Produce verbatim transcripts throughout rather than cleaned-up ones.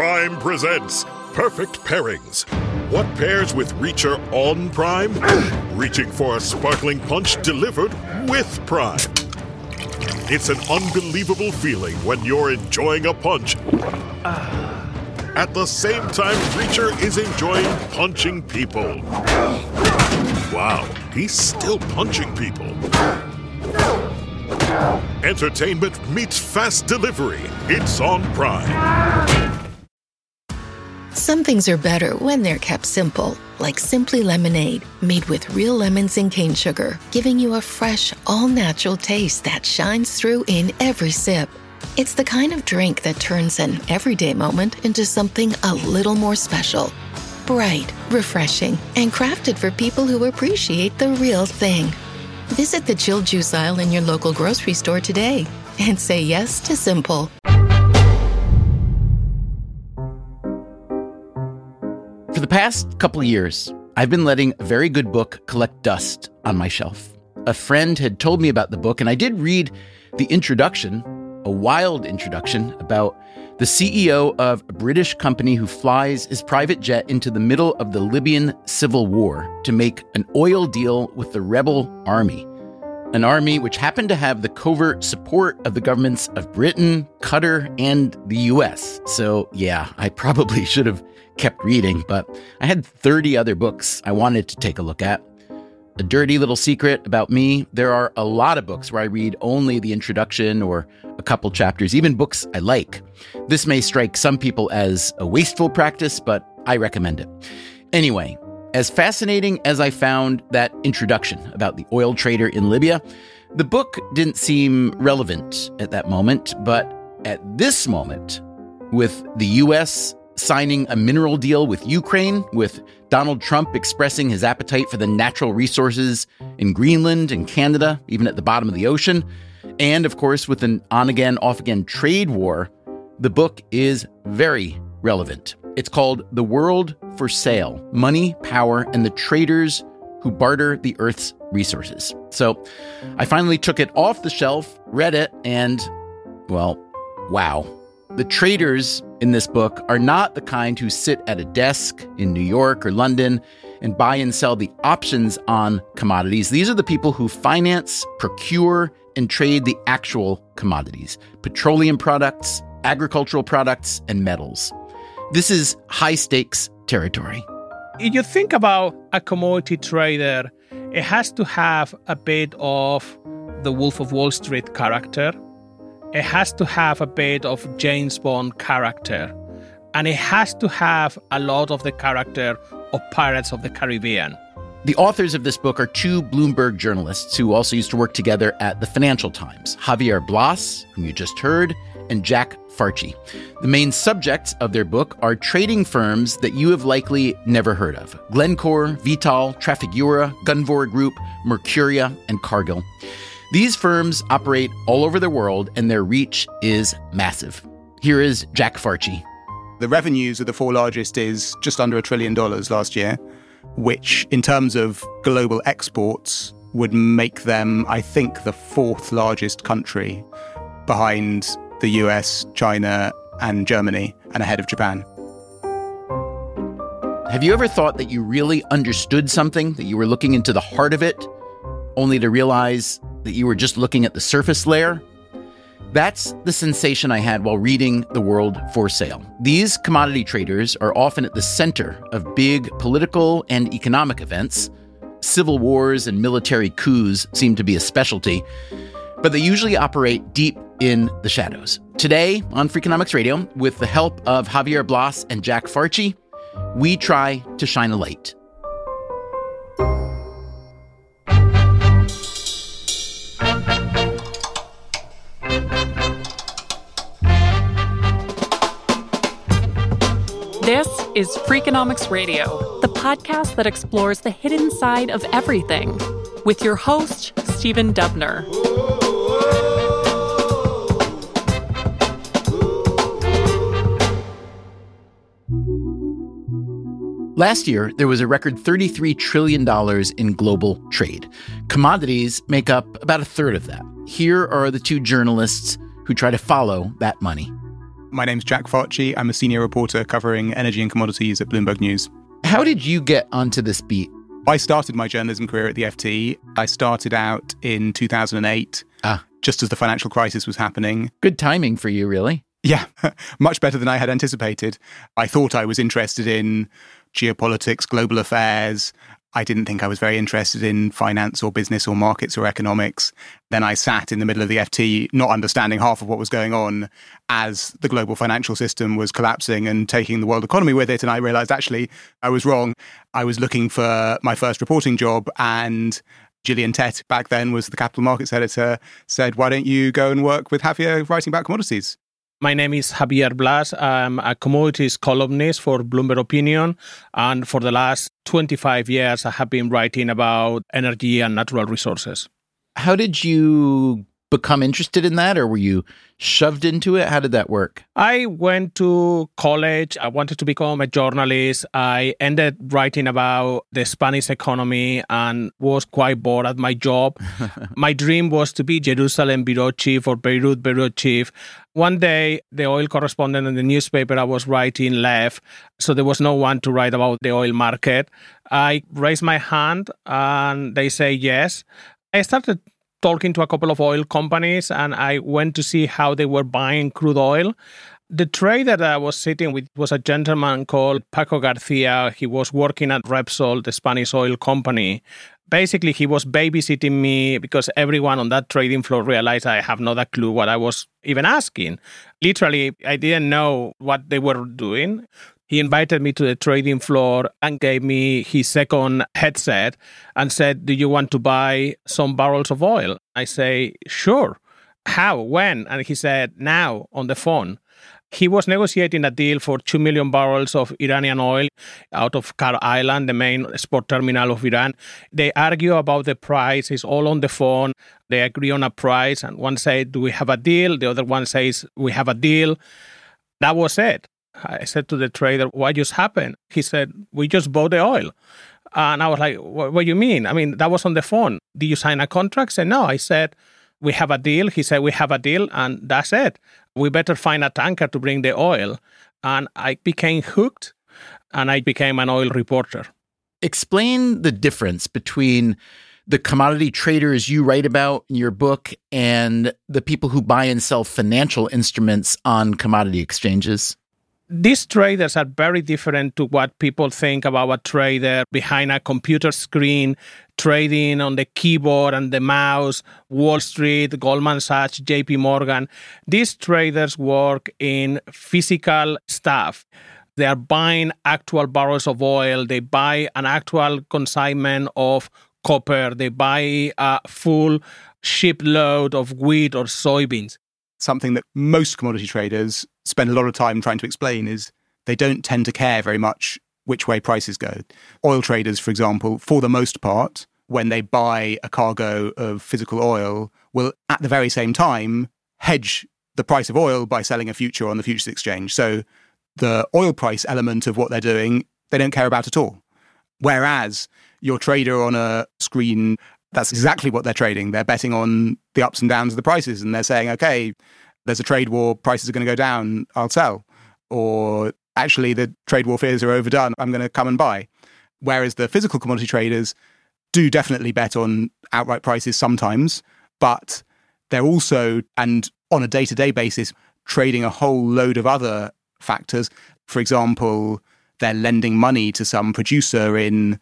Prime presents Perfect Pairings. What pairs with Reacher on Prime? Reaching for a sparkling punch delivered with Prime. It's an unbelievable feeling when you're enjoying a punch at the same time Reacher is enjoying punching people. Wow, he's still punching people. Entertainment meets fast delivery. It's on Prime. Some things are better when they're kept simple, like Simply Lemonade, made with real lemons and cane sugar, giving you a fresh, all-natural taste that shines through in every sip. It's the kind of drink that turns an everyday moment into something a little more special. Bright, refreshing, and crafted for people who appreciate the real thing. Visit the chilled juice aisle in your local grocery store today and say yes to simple. For the past couple of years, I've been letting a very good book collect dust on my shelf. A friend had told me about the book, and I did read the introduction, a wild introduction about the C E O of a British company who flies his private jet into the middle of the Libyan civil war to make an oil deal with the rebel army. An army which happened to have the covert support of the governments of Britain, Qatar, and the U S. So yeah, I probably should have kept reading, but I had thirty other books I wanted to take a look at. A dirty little secret about me, there are a lot of books where I read only the introduction or a couple chapters, even books I like. This may strike some people as a wasteful practice, but I recommend it. Anyway, as fascinating as I found that introduction about the oil trader in Libya, the book didn't seem relevant at that moment, but at this moment, with the U S signing a mineral deal with Ukraine, with Donald Trump expressing his appetite for the natural resources in Greenland and Canada, even at the bottom of the ocean, and of course with an on-again, off-again trade war, the book is very relevant. It's called The World for Sale: Money, Power, and the Traders Who Barter the Earth's Resources. So I finally took it off the shelf, read it, and, well, wow. The traders in this book are not the kind who sit at a desk in New York or London and buy and sell the options on commodities. These are the people who finance, procure, and trade the actual commodities: petroleum products, agricultural products, and metals. This is high-stakes territory. If you think about a commodity trader, it has to have a bit of the Wolf of Wall Street character. It has to have a bit of James Bond character. And it has to have a lot of the character of Pirates of the Caribbean. The authors of this book are two Bloomberg journalists who also used to work together at the Financial Times: Javier Blas, whom you just heard, and Jack Farchi. The main subjects of their book are trading firms that you have likely never heard of: Glencore, Vitol, Trafigura, Gunvor Group, Mercuria, and Cargill. These firms operate all over the world, and their reach is massive. Here is Jack Farchi. The revenues of the four largest is just under a trillion dollars last year, which in terms of global exports would make them, I think, the fourth largest country behind the U S, China, and Germany, and ahead of Japan. Have you ever thought that you really understood something, that you were looking into the heart of it, only to realize that you were just looking at the surface layer? That's the sensation I had while reading The World for Sale. These commodity traders are often at the center of big political and economic events. Civil wars and military coups seem to be a specialty, but they usually operate deep in the shadows. Today on Freakonomics Radio, with the help of Javier Blas and Jack Farchi, we try to shine a light. This is Freakonomics Radio, the podcast that explores the hidden side of everything, with your host, Stephen Dubner. Last year, there was a record thirty-three trillion dollars in global trade. Commodities make up about a third of that. Here are the two journalists who try to follow that money. My name's Jack Farchi. I'm a senior reporter covering energy and commodities at Bloomberg News. How did you get onto this beat? I started my journalism career at the F T. I started out in two thousand eight, Ah. just as the financial crisis was happening. Good timing for you, really. Yeah, much better than I had anticipated. I thought I was interested in geopolitics, global affairs. I didn't think I was very interested in finance or business or markets or economics. Then I sat in the middle of the F T, not understanding half of what was going on as the global financial system was collapsing and taking the world economy with it. And I realized, actually, I was wrong. I was looking for my first reporting job, and Gillian Tett, back then was the capital markets editor, said, why don't you go and work with Javier writing about commodities? My name is Javier Blas. I'm a commodities columnist for Bloomberg Opinion. And for the last twenty-five years, I have been writing about energy and natural resources. How did you become interested in that, or were you shoved into it? How did that work? I went to college. I wanted to become a journalist. I ended writing about the Spanish economy and was quite bored at my job. My dream was to be Jerusalem bureau chief or Beirut bureau chief. One day, the oil correspondent in the newspaper I was writing left, so there was no one to write about the oil market. I raised my hand and they say yes. I started talking to a couple of oil companies, and I went to see how they were buying crude oil. The trader that I was sitting with was a gentleman called Paco Garcia. He was working at Repsol, the Spanish oil company. Basically, he was babysitting me because everyone on that trading floor realized I have not a clue what I was even asking. Literally, I didn't know what they were doing. He invited me to the trading floor and gave me his second headset and said, do you want to buy some barrels of oil? I say, sure. How? When? And he said, now, on the phone. He was negotiating a deal for two million barrels of Iranian oil out of Kar Island, the main export terminal of Iran. They argue about the price. It's all on the phone. They agree on a price. And one said, do we have a deal? The other one says, we have a deal. That was it. I said to the trader, what just happened? He said, we just bought the oil. And I was like, what, what do you mean? I mean, that was on the phone. Did you sign a contract? I said, no. I said, we have a deal. He said, we have a deal, and that's it. We better find a tanker to bring the oil. And I became hooked, and I became an oil reporter. Explain the difference between the commodity traders you write about in your book and the people who buy and sell financial instruments on commodity exchanges. These traders are very different to what people think about a trader behind a computer screen, trading on the keyboard and the mouse, Wall Street, Goldman Sachs, J P Morgan. These traders work in physical stuff. They are buying actual barrels of oil. They buy an actual consignment of copper. They buy a full shipload of wheat or soybeans. Something that most commodity traders spend a lot of time trying to explain is they don't tend to care very much which way prices go. Oil traders, for example, for the most part, when they buy a cargo of physical oil, will at the very same time hedge the price of oil by selling a future on the futures exchange. So the oil price element of what they're doing, they don't care about at all. Whereas your trader on a screen, that's exactly what they're trading. They're betting on the ups and downs of the prices, and they're saying, okay, there's a trade war, prices are going to go down, I'll sell. Or actually, the trade war fears are overdone, I'm going to come and buy. Whereas the physical commodity traders do definitely bet on outright prices sometimes, but they're also, and on a day-to-day basis, trading a whole load of other factors. For example, they're lending money to some producer in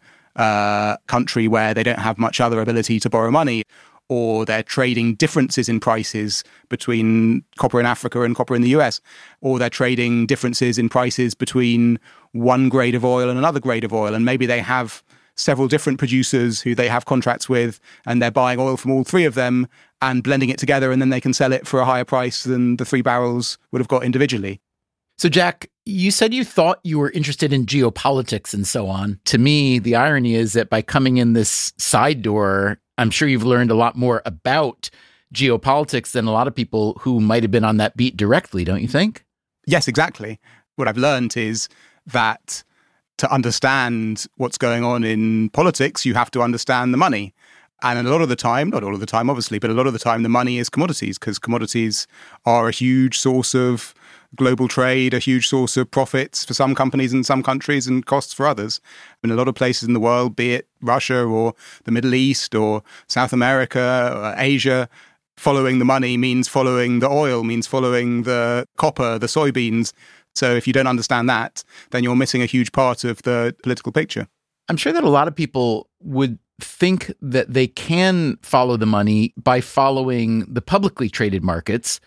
a country where they don't have much other ability to borrow money, or they're trading differences in prices between copper in Africa and copper in the U S, or they're trading differences in prices between one grade of oil and another grade of oil. And maybe they have several different producers who they have contracts with, and they're buying oil from all three of them and blending it together, and then they can sell it for a higher price than the three barrels would have got individually. So, Jack, you said you thought you were interested in geopolitics and so on. To me, the irony is that by coming in this side door, I'm sure you've learned a lot more about geopolitics than a lot of people who might have been on that beat directly, don't you think? Yes, exactly. What I've learned is that to understand what's going on in politics, you have to understand the money. And a lot of the time, not all of the time, obviously, but a lot of the time, the money is commodities, because commodities are a huge source of global trade a huge source of profits for some companies in some countries and costs for others. In a lot of places in the world, be it Russia or the Middle East or South America or Asia, following the money means following the oil, means following the copper, the soybeans. So if you don't understand that, then you're missing a huge part of the political picture. I'm sure that a lot of people would think that they can follow the money by following the publicly traded markets.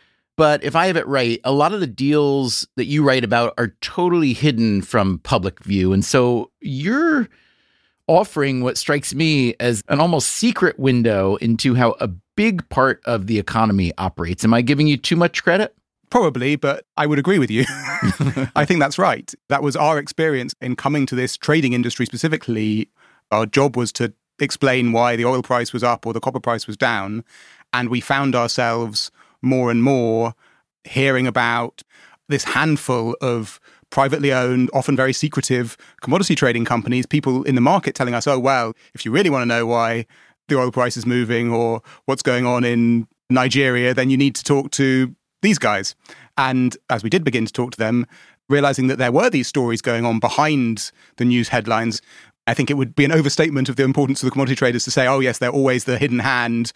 But if I have it right, a lot of the deals that you write about are totally hidden from public view. And so you're offering what strikes me as an almost secret window into how a big part of the economy operates. Am I giving you too much credit? Probably, but I would agree with you. I think that's right. That was our experience in coming to this trading industry specifically. Our job was to explain why the oil price was up or the copper price was down. And we found ourselves more and more hearing about this handful of privately owned, often very secretive commodity trading companies, people in the market telling us, oh, well, if you really want to know why the oil price is moving or what's going on in Nigeria, then you need to talk to these guys. And as we did begin to talk to them, realizing that there were these stories going on behind the news headlines, I think it would be an overstatement of the importance of the commodity traders to say, oh, yes, they're always the hidden hand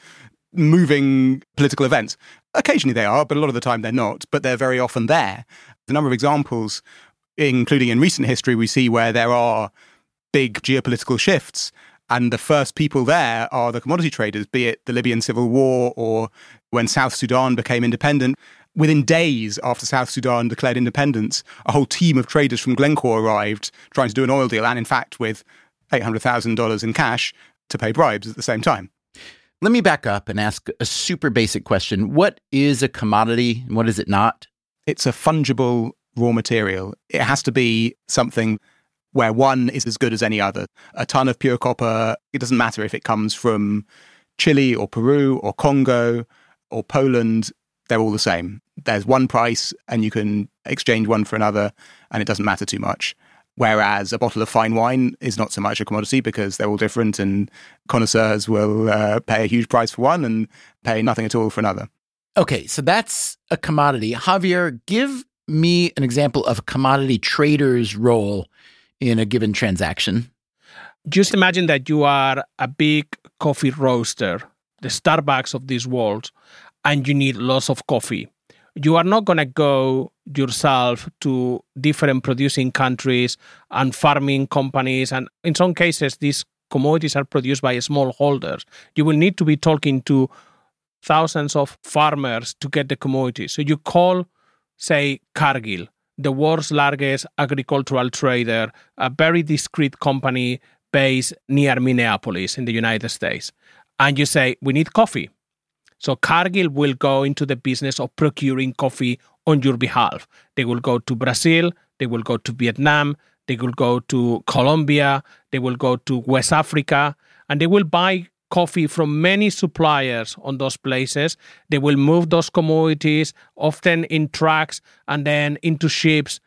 moving political events. Occasionally they are, but a lot of the time they're not, but they're very often there. The number of examples, including in recent history, we see where there are big geopolitical shifts. And the first people there are the commodity traders, be it the Libyan civil war or when South Sudan became independent. Within days after South Sudan declared independence, a whole team of traders from Glencore arrived trying to do an oil deal, and in fact with eight hundred thousand dollars in cash to pay bribes at the same time. Let me back up and ask a super basic question. What is a commodity and what is it not? It's a fungible raw material. It has to be something where one is as good as any other. A ton of pure copper, it doesn't matter if it comes from Chile or Peru or Congo or Poland, they're all the same. There's one price and you can exchange one for another and it doesn't matter too much. Whereas a bottle of fine wine is not so much a commodity because they're all different and connoisseurs will uh, pay a huge price for one and pay nothing at all for another. Okay, so that's a commodity. Javier, give me an example of a commodity trader's role in a given transaction. Just imagine that you are a big coffee roaster, the Starbucks of this world, and you need lots of coffee. You are not going to go yourself to different producing countries and farming companies. And in some cases, these commodities are produced by smallholders. You will need to be talking to thousands of farmers to get the commodities. So you call, say, Cargill, the world's largest agricultural trader, a very discreet company based near Minneapolis in the United States. And you say, we need coffee. So Cargill will go into the business of procuring coffee on your behalf. They will go to Brazil, they will go to Vietnam, they will go to Colombia, they will go to West Africa, and they will buy coffee from many suppliers on those places. They will move those commodities, often in trucks, and then into ships,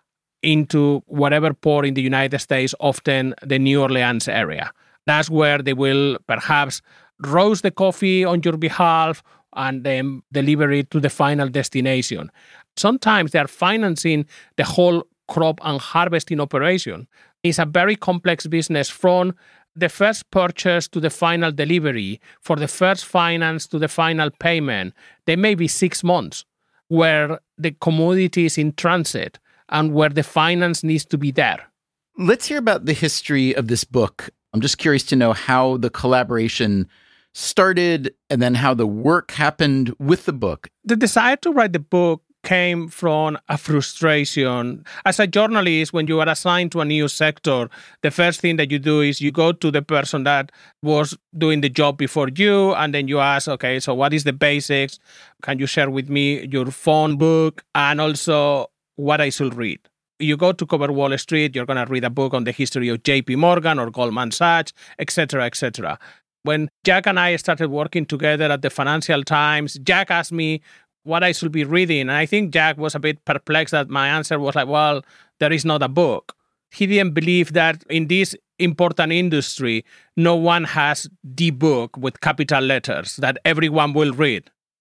into whatever port in the United States, often the New Orleans area. That's where they will perhaps roast the coffee on your behalf and then deliver it to the final destination. Sometimes they are financing the whole crop and harvesting operation. It's a very complex business from the first purchase to the final delivery, for the first finance to the final payment. There may be six months where the commodity is in transit and where the finance needs to be there. Let's hear about the history of this book. I'm just curious to know how the collaboration started and then how the work happened with the book. The desire to write the book came from a frustration. As a journalist, when you are assigned to a new sector, the first thing that you do is you go to the person that was doing the job before you, and then you ask, okay, so what is the basics? Can you share with me your phone book and also what I should read? You go to Cover Wall Street, you're going to read a book on the history of J P Morgan or Goldman Sachs, et cetera, et cetera. When Jack and I started working together at the Financial Times, Jack asked me what I should be reading. And I think Jack was a bit perplexed that my answer was like, well, there is not a book. He didn't believe that in this important industry, no one has the book with capital letters that everyone will read.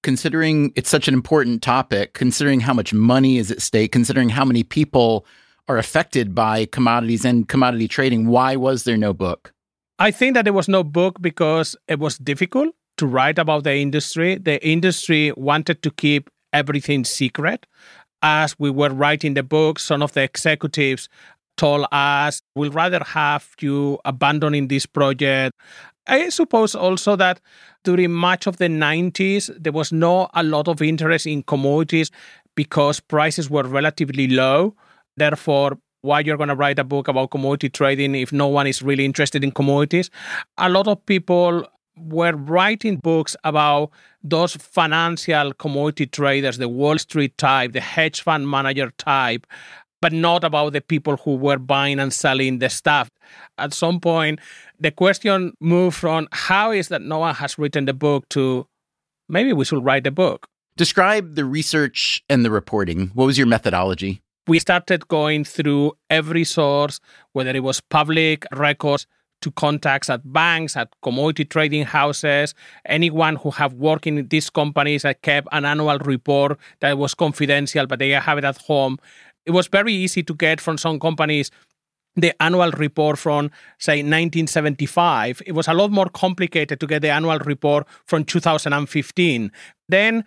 considering it's such an important topic, considering how much money is at stake, considering how many people are affected by commodities and commodity trading, why was there no book? I think that there was no book because it was difficult to write about the industry. The industry wanted to keep everything secret. As we were writing the book, some of the executives told us, we'd rather have you abandoning this project. I suppose also that during much of the nineties, there was not a lot of interest in commodities because prices were relatively low. Therefore, why you're going to write a book about commodity trading if no one is really interested in commodities? A lot of people were writing books about those financial commodity traders, the Wall Street type, the hedge fund manager type, but not about the people who were buying and selling the stuff. At some point, the question moved from how is that no one has written the book to maybe we should write the book. Describe the research and the reporting. What was your methodology? We started going through every source, whether it was public records, to contacts at banks, at commodity trading houses, anyone who have worked in these companies that kept an annual report that was confidential, but they have it at home. It was very easy to get from some companies the annual report from, say, nineteen seventy-five. It was a lot more complicated to get the annual report from two thousand fifteen. Then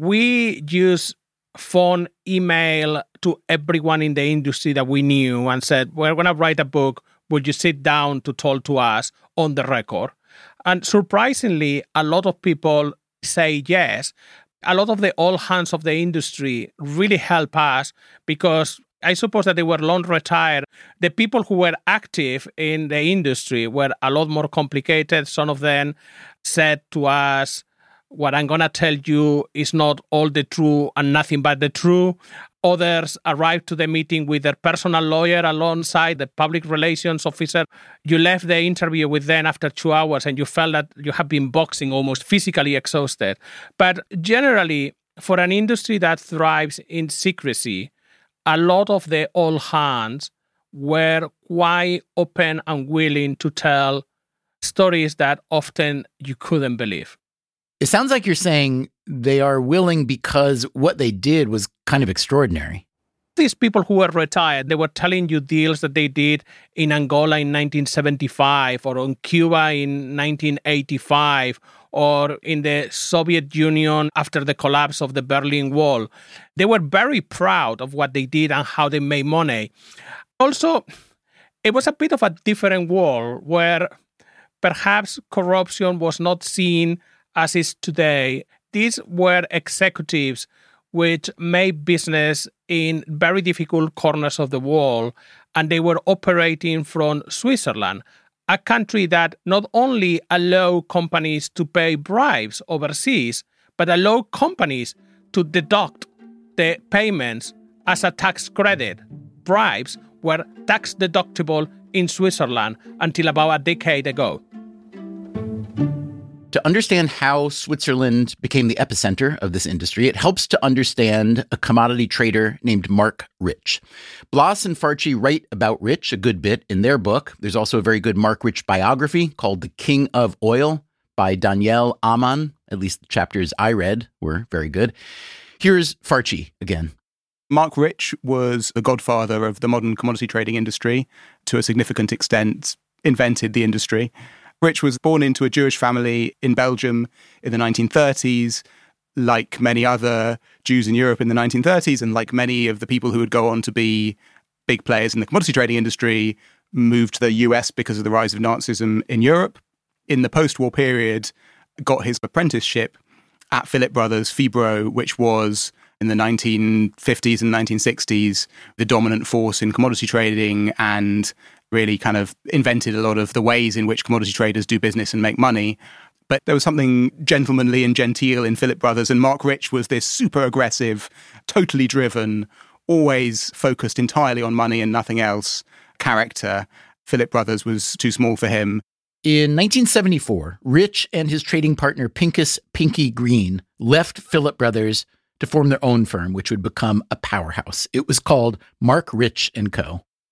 we used phone, email to everyone in the industry that we knew and said, we're going to write a book. Would you sit down to talk to us on the record? And surprisingly, a lot of people say yes. A lot of the old hands of the industry really help us because I suppose that they were long retired. The people who were active in the industry were a lot more complicated. Some of them said to us, what I'm going to tell you is not all the true and nothing but the true. Others arrived to the meeting with their personal lawyer alongside the public relations officer. You left the interview with them after two hours and you felt that you have been boxing, almost physically exhausted. But generally, for an industry that thrives in secrecy, a lot of the old hands were quite open and willing to tell stories that often you couldn't believe. It sounds like you're saying they are willing because what they did was kind of extraordinary. These people who were retired, they were telling you deals that they did in Angola in nineteen seventy-five or on Cuba in nineteen eighty-five or in the Soviet Union after the collapse of the Berlin Wall. They were very proud of what they did and how they made money. Also, it was a bit of a different world where perhaps corruption was not seen as is today. These were executives which made business in very difficult corners of the world, and they were operating from Switzerland, a country that not only allowed companies to pay bribes overseas, but allowed companies to deduct the payments as a tax credit. Bribes were tax deductible in Switzerland until about a decade ago. To understand how Switzerland became the epicenter of this industry, it helps to understand a commodity trader named Marc Rich. Blas and Farchi write about Rich a good bit in their book. There's also a very good Marc Rich biography called The King of Oil by Danielle Amann. At least the chapters I read were very good. Here's Farchi again. Marc Rich was the godfather of the modern commodity trading industry, to a significant extent, invented the industry. Rich was born into a Jewish family in Belgium in the nineteen thirties, like many other Jews in Europe in the nineteen thirties, and like many of the people who would go on to be big players in the commodity trading industry, moved to the U S because of the rise of Nazism in Europe. In the post-war period, got his apprenticeship at Philip Brothers, Fibro, which was in the nineteen fifties and nineteen sixties, the dominant force in commodity trading and really kind of invented a lot of the ways in which commodity traders do business and make money. But there was something gentlemanly and genteel in Philip Brothers, and Marc Rich was this super aggressive, totally driven, always focused entirely on money and nothing else character. Philip Brothers was too small for him. In nineteen seventy-four, Rich and his trading partner Pincus Pinky Green left Philip Brothers to form their own firm, which would become a powerhouse. It was called Marc Rich and Co.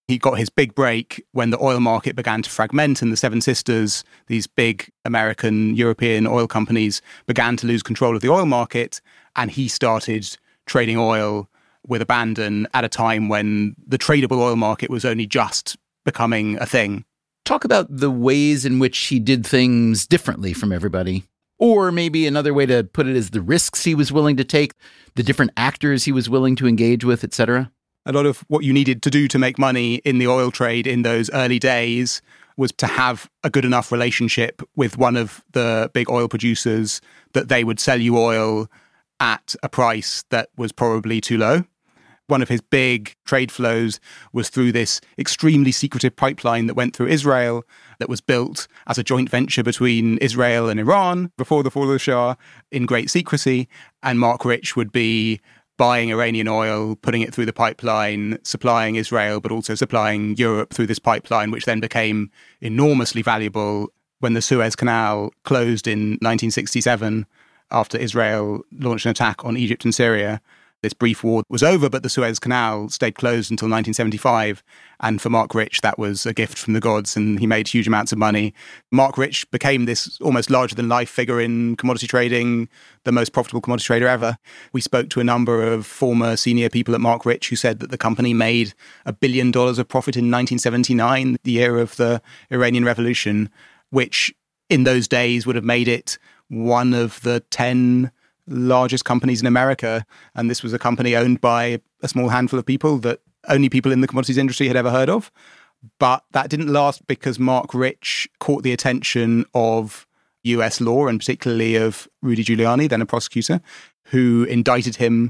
He got his big break when the oil market began to fragment and the Seven Sisters, these big American, European oil companies, began to lose control of the oil market. And he started trading oil with abandon at a time when the tradable oil market was only just becoming a thing. Talk about the ways in which he did things differently from everybody. Or maybe another way to put it is the risks he was willing to take, the different actors he was willing to engage with, et cetera. A lot of what you needed to do to make money in the oil trade in those early days was to have a good enough relationship with one of the big oil producers that they would sell you oil at a price that was probably too low. One of his big trade flows was through this extremely secretive pipeline that went through Israel that was built as a joint venture between Israel and Iran before the fall of the Shah in great secrecy. And Mark Rich would be buying Iranian oil, putting it through the pipeline, supplying Israel, but also supplying Europe through this pipeline, which then became enormously valuable when the Suez Canal closed in nineteen sixty-seven after Israel launched an attack on Egypt and Syria. This brief war was over, but the Suez Canal stayed closed until nineteen seventy-five. And for Mark Rich, that was a gift from the gods, and he made huge amounts of money. Mark Rich became this almost larger-than-life figure in commodity trading, the most profitable commodity trader ever. We spoke to a number of former senior people at Mark Rich who said that the company made a billion dollars of profit in nineteen seventy-nine, the year of the Iranian Revolution, which in those days would have made it one of the ten largest companies in America. And this was a company owned by a small handful of people that only people in the commodities industry had ever heard of. But that didn't last because Mark Rich caught the attention of U S law, and particularly of Rudy Giuliani, then a prosecutor, who indicted him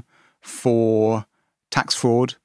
for tax fraud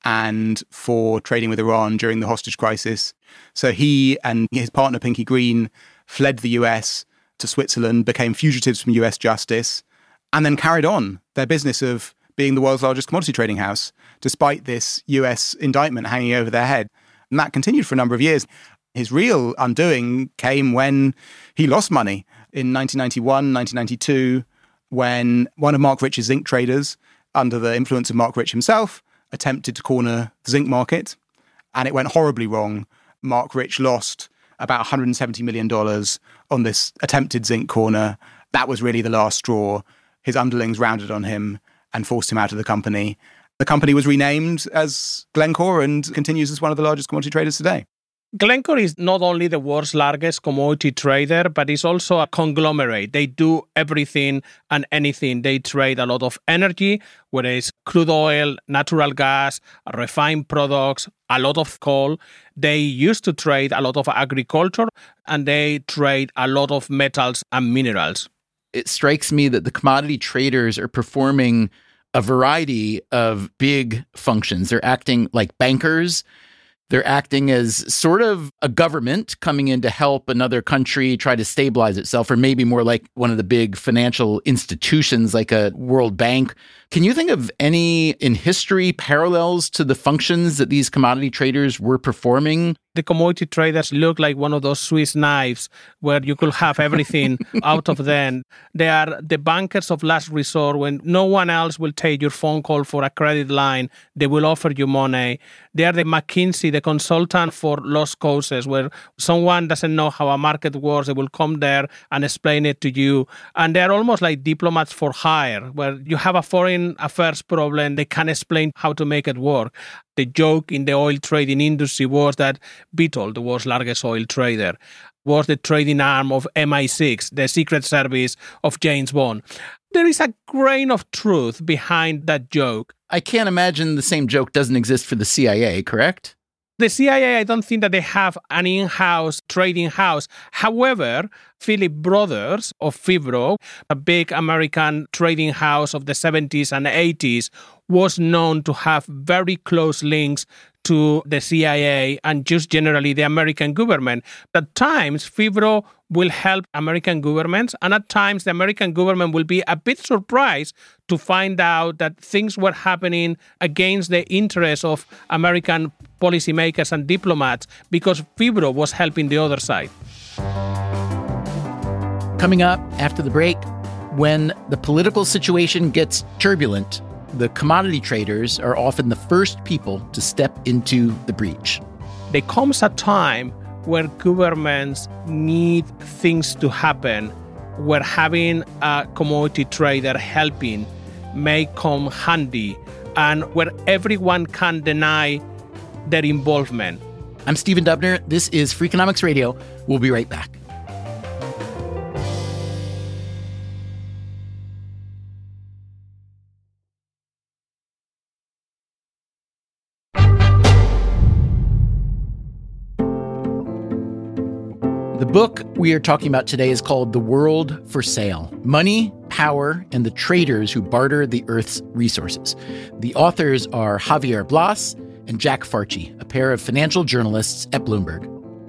and for trading with Iran during the hostage crisis. So he and his partner, Pinky Green, fled the U S to Switzerland, became fugitives from U S justice, and then carried on their business of being the world's largest commodity trading house, despite this U S indictment hanging over their head. And that continued for a number of years. His real undoing came when he lost money in nineteen ninety-one, nineteen ninety-two, when one of Mark Rich's zinc traders, under the influence of Mark Rich himself, attempted to corner the zinc market. And it went horribly wrong. Mark Rich lost about one hundred seventy million dollars on this attempted zinc corner. That was really the last straw. His underlings rounded on him and forced him out of the company. The company was renamed as Glencore and continues as one of the largest commodity traders today. Glencore is not only the world's largest commodity trader, but it's also a conglomerate. They do everything and anything. They trade a lot of energy, whether it's crude oil, natural gas, refined products, a lot of coal. They used to trade a lot of agriculture, and they trade a lot of metals and minerals. It strikes me that the commodity traders are performing a variety of big functions. They're acting like bankers. They're acting as sort of a government coming in to help another country try to stabilize itself, or maybe more like one of the big financial institutions like a World Bank. Can you think of any in history parallels to the functions that these commodity traders were performing? The commodity traders look like one of those Swiss knives where you could have everything out of them. They are the bankers of last resort. When no one else will take your phone call for a credit line, they will offer you money. They are the McKinsey, the consultant for lost causes, where someone doesn't know how a market works. They will come there and explain it to you. And they are almost like diplomats for hire, where you have a foreign affairs problem, they can explain how to make it work. The joke in the oil trading industry was that Vitol, the world's largest oil trader, was the trading arm of M I six, the secret service of James Bond. There is a grain of truth behind that joke. I can't imagine the same joke doesn't exist for the C I A, correct? The C I A, I don't think that they have an in-house trading house. However, Philip Brothers of Fibro, a big American trading house of the seventies and eighties, was known to have very close links to the C I A and just generally the American government. At times, Fibro will help American governments, and at times the American government will be a bit surprised to find out that things were happening against the interests of American policymakers and diplomats because Fibro was helping the other side. Coming up after the break, when the political situation gets turbulent, the commodity traders are often the first people to step into the breach. There comes a time where governments need things to happen, where having a commodity trader helping may come handy, and where everyone can deny their involvement. I'm Stephen Dubner. This is Freakonomics Radio. We'll be right back. The book we are talking about today is called The World for Sale: Money, Power, and the Traders Who Barter the Earth's Resources. The authors are Javier Blas and Jack Farchi, a pair of financial journalists at Bloomberg.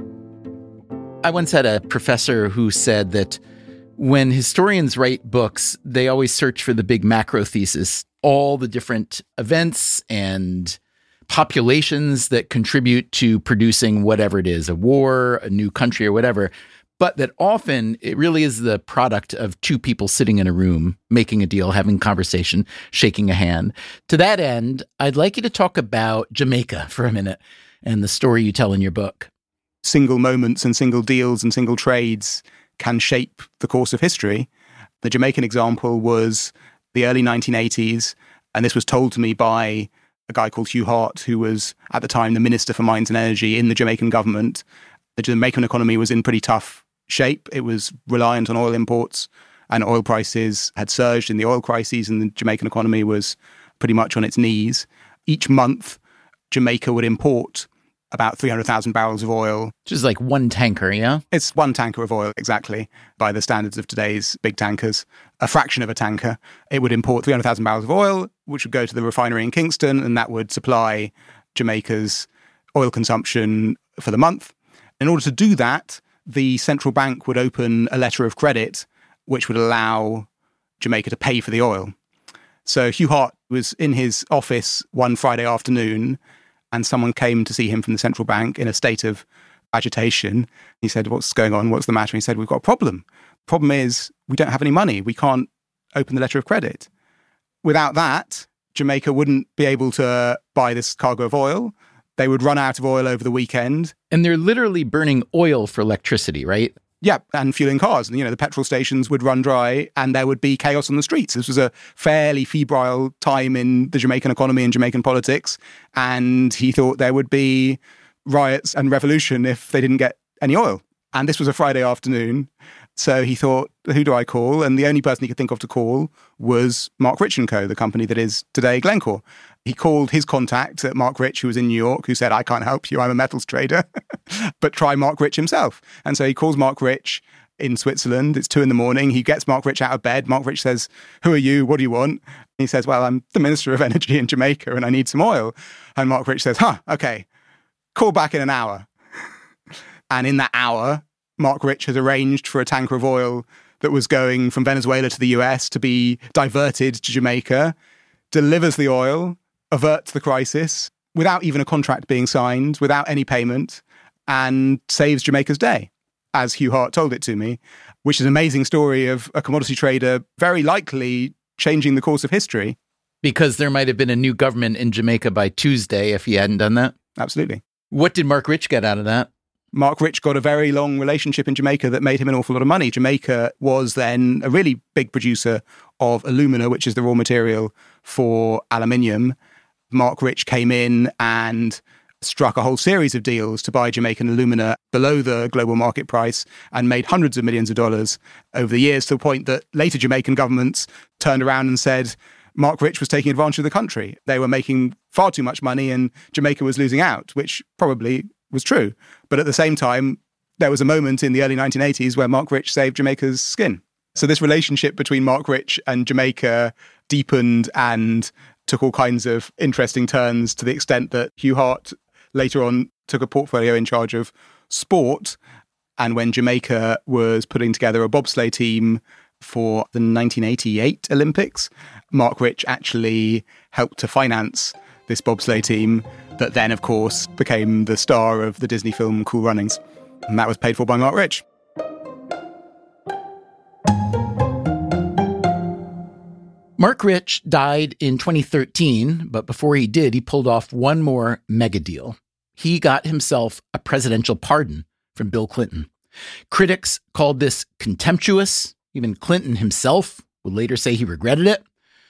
I once had a professor who said that when historians write books, they always search for the big macro thesis, all the different events and populations that contribute to producing whatever it is, a war, a new country, or whatever, but that often it really is the product of two people sitting in a room, making a deal, having a conversation, shaking a hand. To that end, I'd like you to talk about Jamaica for a minute and the story you tell in your book. Single moments and single deals and single trades can shape the course of history. The Jamaican example was the early nineteen eighties, and this was told to me by a guy called Hugh Hart, who was at the time the Minister for Mines and Energy in the Jamaican government. The Jamaican economy was in pretty tough shape. It was reliant on oil imports, and oil prices had surged in the oil crises, and the Jamaican economy was pretty much on its knees. Each month, Jamaica would import about three hundred thousand barrels of oil. Which is like one tanker, yeah? It's one tanker of oil, exactly, by the standards of today's big tankers. A fraction of a tanker. It would import three hundred thousand barrels of oil, which would go to the refinery in Kingston, and that would supply Jamaica's oil consumption for the month. In order to do that, the central bank would open a letter of credit, which would allow Jamaica to pay for the oil. So Hugh Hart was in his office one Friday afternoon, and someone came to see him from the central bank in a state of agitation. He said, "What's going on? What's the matter?" And he said, "We've got a problem. Problem is, we don't have any money. We can't open the letter of credit." Without that, Jamaica wouldn't be able to buy this cargo of oil. They would run out of oil over the weekend. And they're literally burning oil for electricity, right? Yeah, and fueling cars. And, you know, the petrol stations would run dry and there would be chaos on the streets. This was a fairly febrile time in the Jamaican economy and Jamaican politics. And he thought there would be riots and revolution if they didn't get any oil. And this was a Friday afternoon. So he thought, who do I call? And the only person he could think of to call was Mark Rich and Co., the company that is today Glencore. He called his contact at Mark Rich, who was in New York, who said, "I can't help you, I'm a metals trader," but try Mark Rich himself. And so he calls Mark Rich in Switzerland. It's two in the morning. He gets Mark Rich out of bed. Mark Rich says, "Who are you? What do you want?" He says, "Well, I'm the Minister of Energy in Jamaica and I need some oil." And Mark Rich says, "Huh, okay, call back in an hour." And in that hour, Mark Rich has arranged for a tanker of oil that was going from Venezuela to the U S to be diverted to Jamaica, delivers the oil, averts the crisis without even a contract being signed, without any payment, and saves Jamaica's day, as Hugh Hart told it to me, which is an amazing story of a commodity trader very likely changing the course of history. Because there might have been a new government in Jamaica by Tuesday if he hadn't done that? Absolutely. What did Mark Rich get out of that? Mark Rich got a very long relationship in Jamaica that made him an awful lot of money. Jamaica was then a really big producer of alumina, which is the raw material for aluminium. Mark Rich came in and struck a whole series of deals to buy Jamaican alumina below the global market price and made hundreds of millions of dollars over the years, to the point that later Jamaican governments turned around and said Mark Rich was taking advantage of the country. They were making far too much money and Jamaica was losing out, which probably was true. But at the same time, there was a moment in the early nineteen eighties where Mark Rich saved Jamaica's skin. So this relationship between Mark Rich and Jamaica deepened and took all kinds of interesting turns, to the extent that Hugh Hart later on took a portfolio in charge of sport. And when Jamaica was putting together a bobsleigh team for the nineteen eighty-eight Olympics, Mark Rich actually helped to finance this bobsleigh team that then, of course, became the star of the Disney film Cool Runnings. And that was paid for by Mark Mark Rich died in twenty thirteen, but before he did, he pulled off one more mega deal. He got himself a presidential pardon from Bill Clinton. Critics called this contemptuous. Even Clinton himself would later say he regretted it.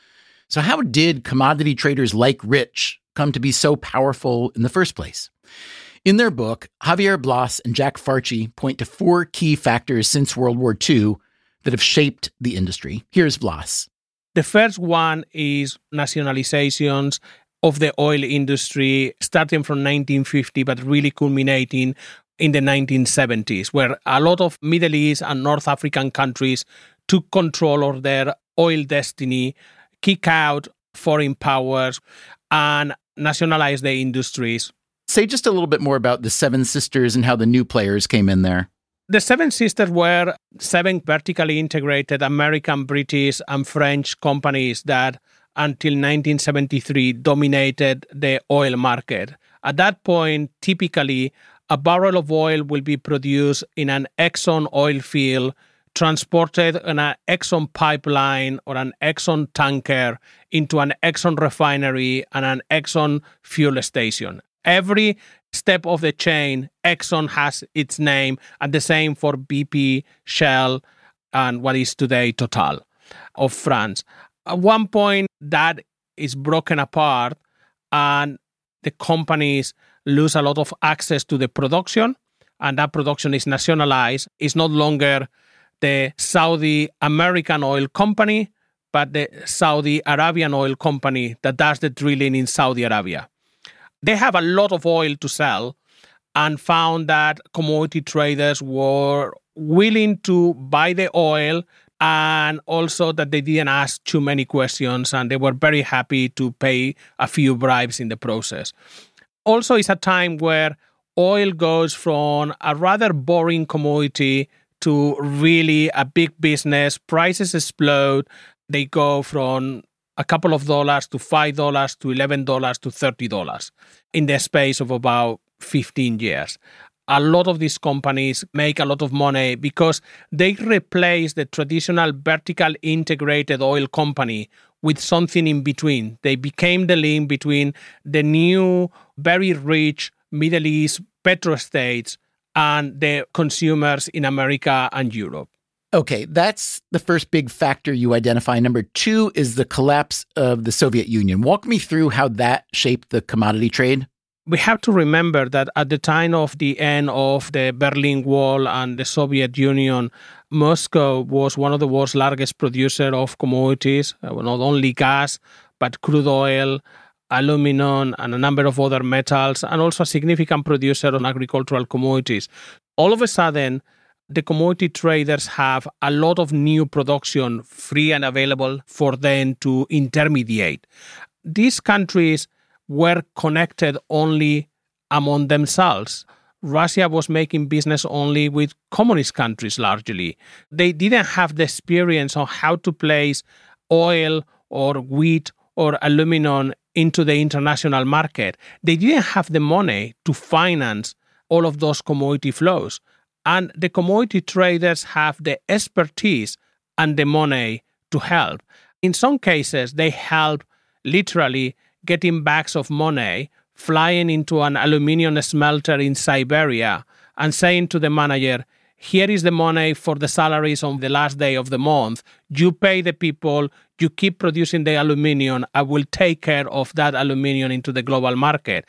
So how did commodity traders like Rich come to be so powerful in the first place? In their book, Javier Blas and Jack Farchi point to four key factors since World War Two that have shaped the industry. Here's Blas. The first one is nationalizations of the oil industry, starting from nineteen fifty, but really culminating in the nineteen seventies, where a lot of Middle East and North African countries took control of their oil destiny, kick out foreign powers, and nationalize the industries. Say just a little bit more about the Seven Sisters and how the new players came in there. The Seven Sisters were seven vertically integrated American, British, and French companies that, until nineteen seventy-three, dominated the oil market. At that point, typically, a barrel of oil will be produced in an Exxon oil field, transported on an Exxon pipeline or an Exxon tanker into an Exxon refinery and an Exxon fuel station. Every step of the chain, Exxon has its name, and the same for B P, Shell, and what is today Total of France. At one point, that is broken apart, and the companies lose a lot of access to the production, and that production is nationalized. It's no longer the Saudi American oil company, but the Saudi Arabian oil company that does the drilling in Saudi Arabia. They have a lot of oil to sell and found that commodity traders were willing to buy the oil, and also that they didn't ask too many questions, and they were very happy to pay a few bribes in the process. Also, it's a time where oil goes from a rather boring commodity to really a big business. Prices explode. They go from a couple of dollars to five dollars to eleven dollars to thirty dollars in the space of about fifteen years. A lot of these companies make a lot of money because they replace the traditional vertical integrated oil company with something in between. They became the link between the new, very rich Middle East petrostates and the consumers in America and Europe. Okay, that's the first big factor you identify. Number two is the collapse of the Soviet Union. Walk me through how that shaped the commodity trade. We have to remember that at the time of the end of the Berlin Wall and the Soviet Union, Moscow was one of the world's largest producers of commodities, not only gas, but crude oil, aluminum, and a number of other metals, and also a significant producer of agricultural commodities. All of a sudden, the commodity traders have a lot of new production free and available for them to intermediate. These countries were connected only among themselves. Russia was making business only with communist countries largely. They didn't have the experience on how to place oil or wheat or aluminum into the international market. They didn't have the money to finance all of those commodity flows. And the commodity traders have the expertise and the money to help. In some cases, they help literally getting bags of money, flying into an aluminum smelter in Siberia and saying to the manager, here is the money for the salaries on the last day of the month. You pay the people, you keep producing the aluminum, I will take care of that aluminum into the global market.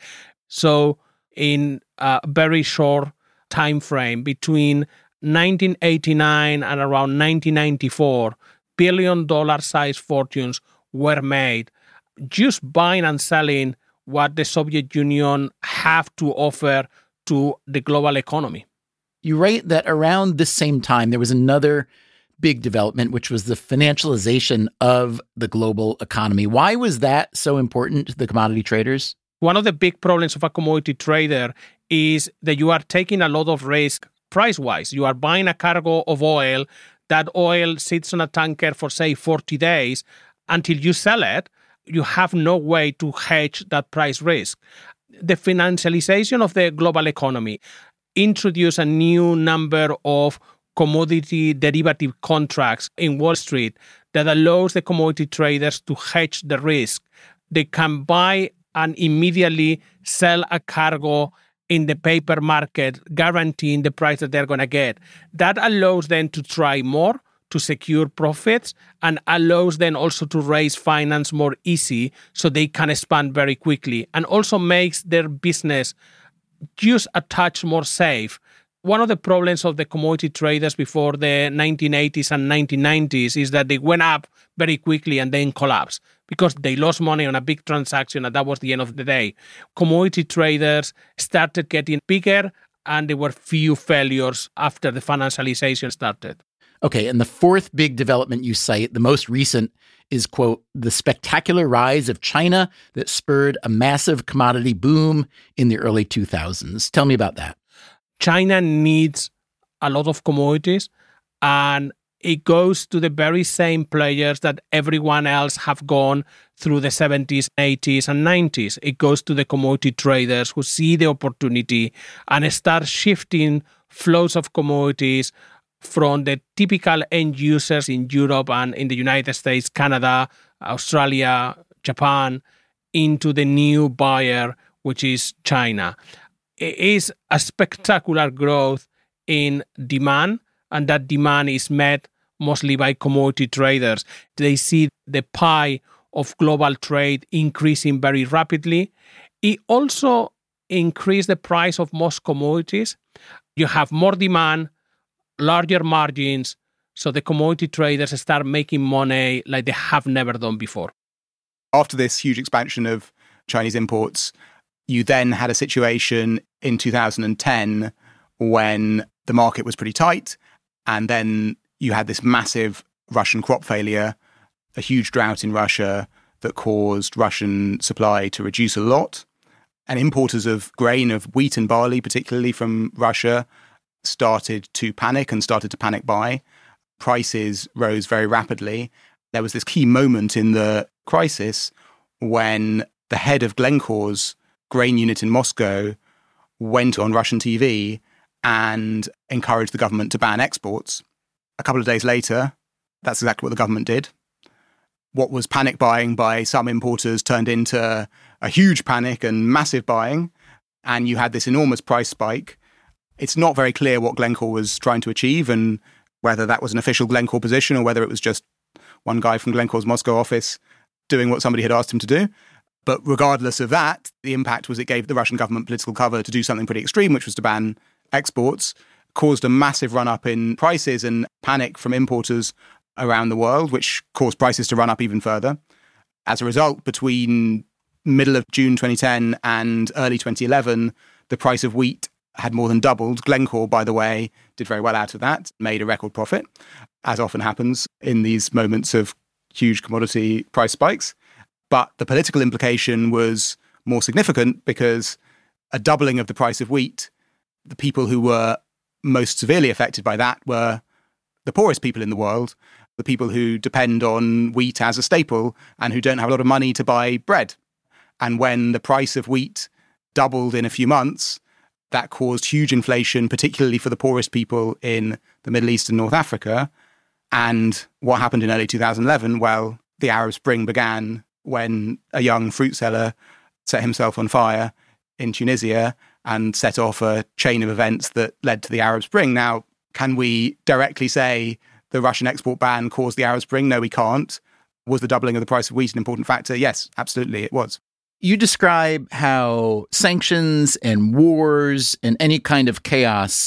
So in a very short time frame, between nineteen eighty-nine and around nineteen ninety-four, billion dollar size fortunes were made just buying and selling what the Soviet Union have to offer to the global economy. You write that around this same time, there was another big development, which was the financialization of the global economy. Why was that so important to the commodity traders? One of the big problems of a commodity trader is that you are taking a lot of risk price-wise. You are buying a cargo of oil. That oil sits on a tanker for, say, forty days. Until you sell it, you have no way to hedge that price risk. The financialization of the global economy introduced a new number of commodity derivative contracts in Wall Street that allows the commodity traders to hedge the risk. They can buy and immediately sell a cargo in the paper market, guaranteeing the price that they're going to get. That allows them to try more, to secure profits, and allows them also to raise finance more easy so they can expand very quickly, and also makes their business just a touch more safe. One of the problems of the commodity traders before the nineteen eighties and nineteen nineties is that they went up very quickly and then collapsed because they lost money on a big transaction, and that was the end of the day. Commodity traders started getting bigger, and there were few failures after the financialization started. Okay, and the fourth big development you cite, the most recent, is, quote, the spectacular rise of China that spurred a massive commodity boom in the early two thousands. Tell me about that. China needs a lot of commodities, and it goes to the very same players that everyone else have gone through the seventies, eighties, and nineties. It goes to the commodity traders who see the opportunity and start shifting flows of commodities from the typical end users in Europe and in the United States, Canada, Australia, Japan, into the new buyer, which is China. It is a spectacular growth in demand, and that demand is met mostly by commodity traders. They see the pie of global trade increasing very rapidly. It also increased the price of most commodities. You have more demand, larger margins, so the commodity traders start making money like they have never done before. After this huge expansion of Chinese imports, you then had a situation in two thousand ten when the market was pretty tight, and then you had this massive Russian crop failure, a huge drought in Russia that caused Russian supply to reduce a lot. And importers of grain, of wheat and barley, particularly from Russia, started to panic and started to panic buy. Prices rose very rapidly. There was this key moment in the crisis when the head of Glencore's grain unit in Moscow went on Russian T V and encouraged the government to ban exports. A couple of days later, that's exactly what the government did. What was panic buying by some importers turned into a huge panic and massive buying, and you had this enormous price spike. It's not very clear what Glencore was trying to achieve and whether that was an official Glencore position or whether it was just one guy from Glencore's Moscow office doing what somebody had asked him to do. But regardless of that, the impact was it gave the Russian government political cover to do something pretty extreme, which was to ban exports, caused a massive run-up in prices and panic from importers around the world, which caused prices to run up even further. As a result, between middle of June twenty ten and early twenty eleven, the price of wheat had more than doubled. Glencore, by the way, did very well out of that, made a record profit, as often happens in these moments of huge commodity price spikes. But the political implication was more significant because a doubling of the price of wheat, the people who were most severely affected by that were the poorest people in the world, the people who depend on wheat as a staple and who don't have a lot of money to buy bread. And when the price of wheat doubled in a few months, that caused huge inflation, particularly for the poorest people in the Middle East and North Africa. And what happened in early two thousand eleven? Well, the Arab Spring began when a young fruit seller set himself on fire in Tunisia and set off a chain of events that led to the Arab Spring. Now, can we directly say the Russian export ban caused the Arab Spring? No, we can't. Was the doubling of the price of wheat an important factor? Yes, absolutely, it was. You describe how sanctions and wars and any kind of chaos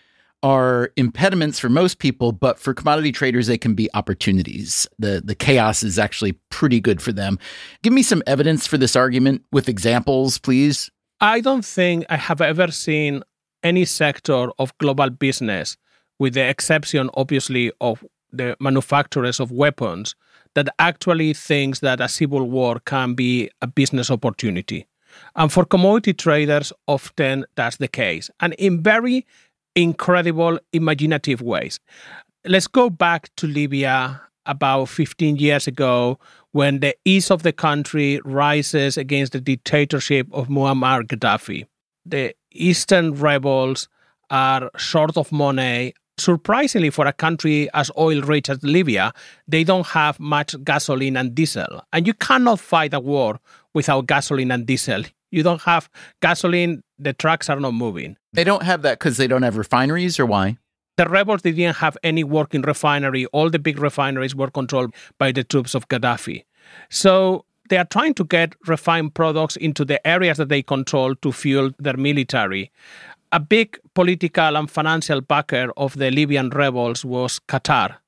are impediments for most people, but for commodity traders, they can be opportunities. The the chaos is actually pretty good for them. Give me some evidence for this argument with examples, please. I don't think I have ever seen any sector of global business, with the exception, obviously, of the manufacturers of weapons, that actually thinks that a civil war can be a business opportunity. And for commodity traders, often that's the case. And in very incredible, imaginative ways. Let's go back to Libya about fifteen years ago, when the east of the country rises against the dictatorship of Muammar Gaddafi. The eastern rebels are short of money Surprisingly, for a country as oil-rich as Libya, they don't have much gasoline and diesel. And you cannot fight a war without gasoline and diesel. You don't have gasoline, the trucks are not moving. They don't have that because they don't have refineries, or why? The rebels, they didn't have any working refinery. All the big refineries were controlled by the troops of Gaddafi. So they are trying to get refined products into the areas that they control to fuel their military. A big political and financial backer of the Libyan rebels was Qatar.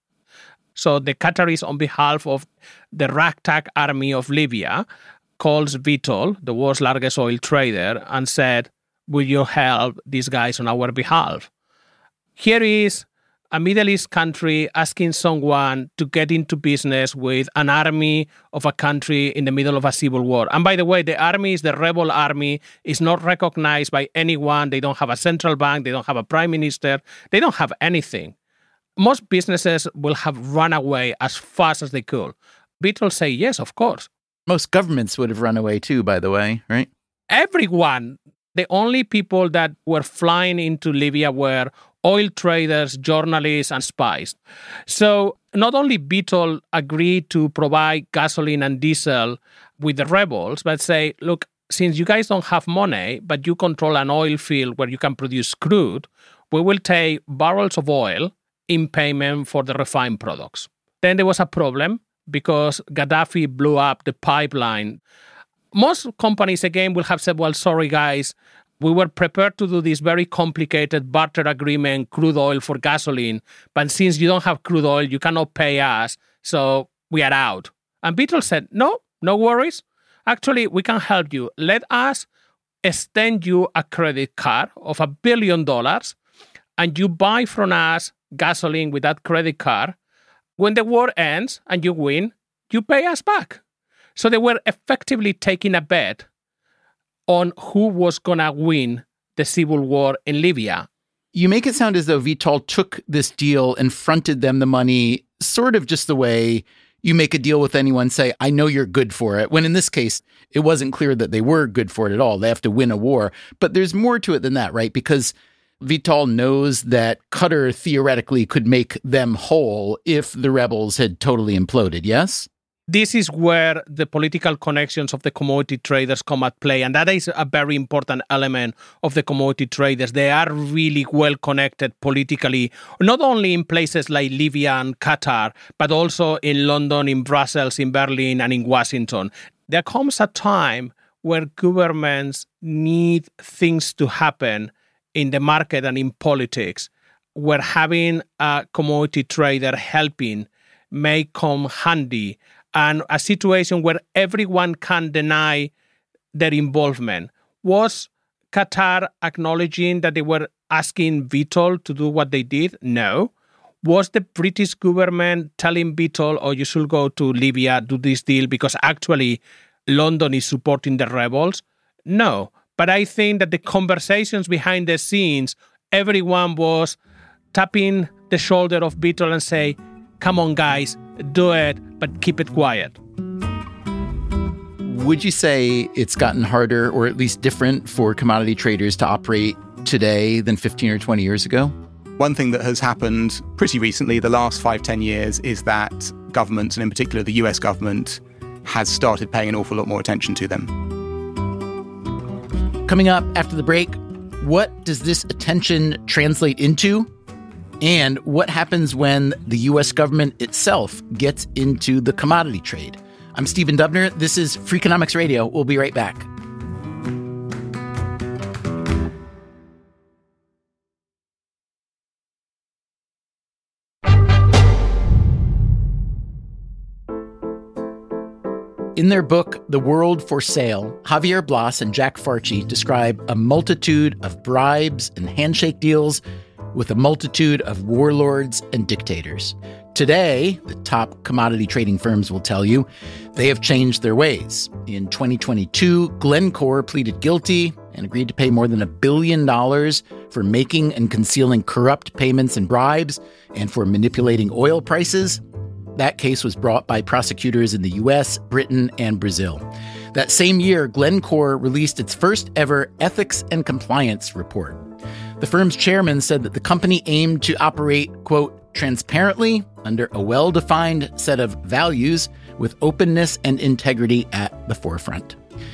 So the Qataris, on behalf of the ragtag army of Libya, calls Vitol, the world's largest oil trader, and said, will you help these guys on our behalf? Here is a Middle East country asking someone to get into business with an army of a country in the middle of a civil war. And by the way, the army is the rebel army, is not recognized by anyone. They don't have a central bank. They don't have a prime minister. They don't have anything. Most businesses will have run away as fast as they could. Vitol say, yes, of course. Most governments would have run away too, by the way, right? Everyone. The only people that were flying into Libya were oil traders, journalists, and spies. So not only Vitol agreed to provide gasoline and diesel with the rebels, but say, look, since you guys don't have money, but you control an oil field where you can produce crude, we will take barrels of oil in payment for the refined products. Then there was a problem because Gaddafi blew up the pipeline. Most companies, again, will have said, well, sorry, guys, we were prepared to do this very complicated barter agreement, crude oil for gasoline, but since you don't have crude oil, you cannot pay us, so we are out. And Vitol said, no, no worries. Actually, we can help you. Let us extend you a credit card of a billion dollars, and you buy from us gasoline with that credit card. When the war ends and you win, you pay us back. So they were effectively taking a bet on who was going to win the civil war in Libya. You make it sound as though Vitol took this deal and fronted them the money sort of just the way you make a deal with anyone, say, I know you're good for it, when in this case, it wasn't clear that they were good for it at all. They have to win a war. But there's more to it than that, right? Because Vitol knows that Qatar theoretically could make them whole if the rebels had totally imploded, yes? This is where the political connections of the commodity traders come at play. And that is a very important element of the commodity traders. They are really well connected politically, not only in places like Libya and Qatar, but also in London, in Brussels, in Berlin, and in Washington. There comes a time where governments need things to happen in the market and in politics, where having a commodity trader helping may come handy, and a situation where everyone can deny their involvement. Was Qatar acknowledging that they were asking Vitol to do what they did? No. Was the British government telling Vitol, oh, you should go to Libya, do this deal, because actually London is supporting the rebels? No. But I think that the conversations behind the scenes, everyone was tapping the shoulder of Vitol and say, come on, guys, do it, but keep it quiet. Would you say it's gotten harder or at least different for commodity traders to operate today than fifteen or twenty years ago? One thing that has happened pretty recently, the last five, ten years, is that governments, and in particular the U S government, has started paying an awful lot more attention to them. Coming up after the break, what does this attention translate into? And what happens when the U S government itself gets into the commodity trade? I'm Stephen Dubner. This is Freakonomics Radio. We'll be right back. In their book, The World for Sale, Javier Blas and Jack Farchi describe a multitude of bribes and handshake deals with a multitude of warlords and dictators. Today, the top commodity trading firms will tell you they have changed their ways. In twenty twenty-two, Glencore pleaded guilty and agreed to pay more than a billion dollars for making and concealing corrupt payments and bribes and for manipulating oil prices. That case was brought by prosecutors in the U S, Britain, and Brazil. That same year, Glencore released its first ever ethics and compliance report. The firm's chairman said that the company aimed to operate, quote, transparently under a well-defined set of values with openness and integrity at the forefront.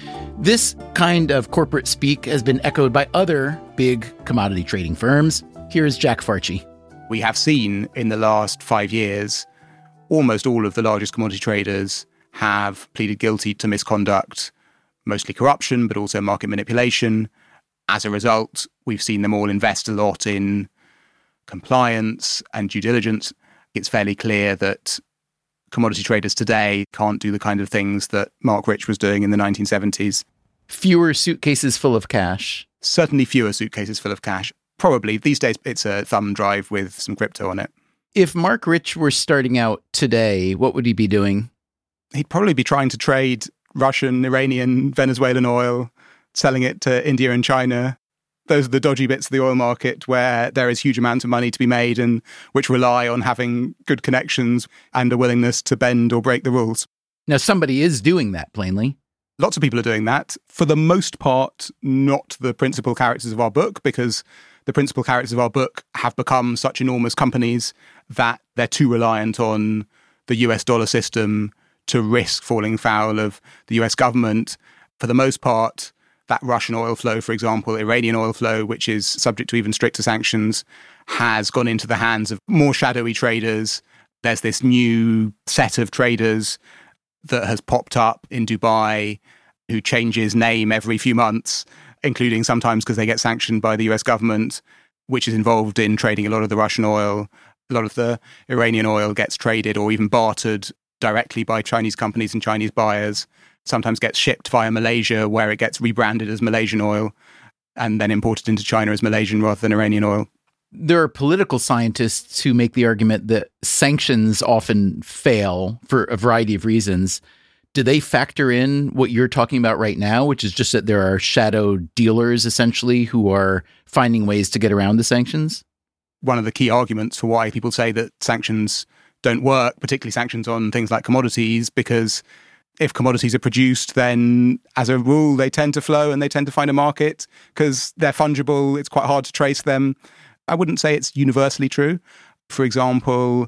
This kind of corporate speak has been echoed by other big commodity trading firms. Here's Jack Farchi. We have seen in the last five years, almost all of the largest commodity traders have pleaded guilty to misconduct, mostly corruption, but also market manipulation. As a result, we've seen them all invest a lot in compliance and due diligence. It's fairly clear that commodity traders today can't do the kind of things that Mark Rich was doing in the nineteen seventies. Fewer suitcases full of cash. Certainly fewer suitcases full of cash. Probably. These days, it's a thumb drive with some crypto on it. If Mark Rich were starting out today, what would he be doing? He'd probably be trying to trade Russian, Iranian, Venezuelan oil, selling it to India and China. Those are the dodgy bits of the oil market where there is huge amounts of money to be made and which rely on having good connections and a willingness to bend or break the rules. Now, somebody is doing that, plainly. Lots of people are doing that. For the most part, not the principal characters of our book, because the principal characters of our book have become such enormous companies that they're too reliant on the U S dollar system to risk falling foul of the U S government. For the most part, that Russian oil flow, for example, Iranian oil flow, which is subject to even stricter sanctions, has gone into the hands of more shadowy traders. There's this new set of traders that has popped up in Dubai who changes name every few months, including sometimes because they get sanctioned by the U S government, which is involved in trading a lot of the Russian oil. A lot of the Iranian oil gets traded or even bartered directly by Chinese companies and Chinese buyers. Sometimes gets shipped via Malaysia, where it gets rebranded as Malaysian oil and then imported into China as Malaysian rather than Iranian oil. There are political scientists who make the argument that sanctions often fail for a variety of reasons. Do they factor in what you're talking about right now, which is just that there are shadow dealers, essentially, who are finding ways to get around the sanctions? One of the key arguments for why people say that sanctions don't work, particularly sanctions on things like commodities, because if commodities are produced, then as a rule, they tend to flow and they tend to find a market because they're fungible. It's quite hard to trace them. I wouldn't say it's universally true. For example,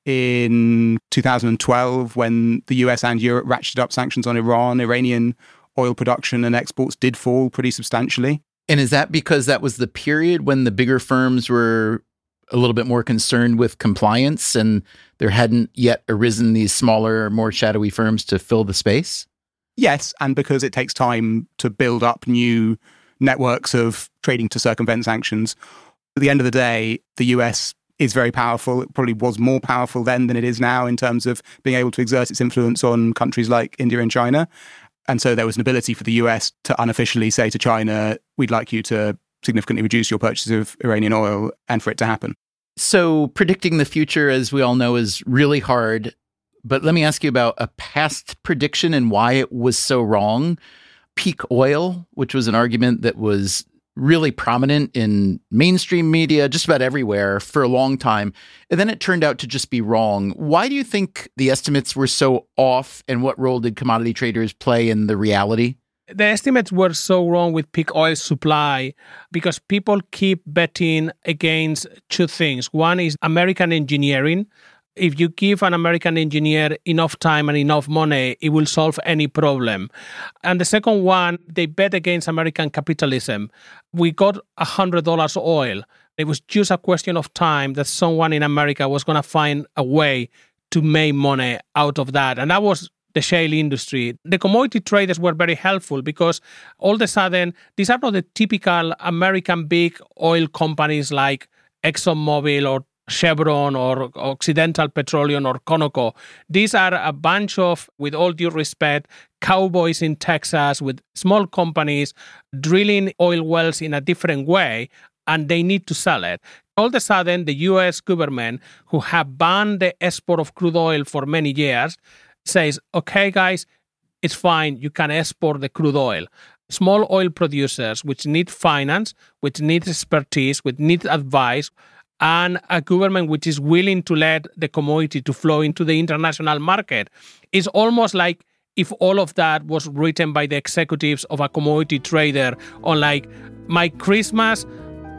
in two thousand twelve, when the U S and Europe ratcheted up sanctions on Iran, Iranian oil production and exports did fall pretty substantially. And is that because that was the period when the bigger firms were a little bit more concerned with compliance and there hadn't yet arisen these smaller, more shadowy firms to fill the space? Yes, and because it takes time to build up new networks of trading to circumvent sanctions. At the end of the day, the U S is very powerful. It probably was more powerful then than it is now in terms of being able to exert its influence on countries like India and China. And so there was an ability for the U S to unofficially say to China, we'd like you to significantly reduce your purchase of Iranian oil, and for it to happen. So predicting the future, as we all know, is really hard. But let me ask you about a past prediction and why it was so wrong. Peak oil, which was an argument that was really prominent in mainstream media, just about everywhere for a long time. And then it turned out to just be wrong. Why do you think the estimates were so off, and what role did commodity traders play in the reality? The estimates were so wrong with peak oil supply because people keep betting against two things. One is American engineering. If you give an American engineer enough time and enough money, it will solve any problem. And the second one, they bet against American capitalism. We got one hundred dollars oil. It was just a question of time that someone in America was going to find a way to make money out of that. And that was the shale industry. The commodity traders were very helpful because all of a sudden, these are not the typical American big oil companies like ExxonMobil or Chevron or Occidental Petroleum or Conoco. These are a bunch of, with all due respect, cowboys in Texas with small companies drilling oil wells in a different way, and they need to sell it. All of a sudden, the U S government, who have banned the export of crude oil for many years, says, okay, guys, it's fine. You can export the crude oil. Small oil producers, which need finance, which need expertise, which need advice, and a government which is willing to let the commodity to flow into the international market. It's almost like if all of that was written by the executives of a commodity trader on like, my Christmas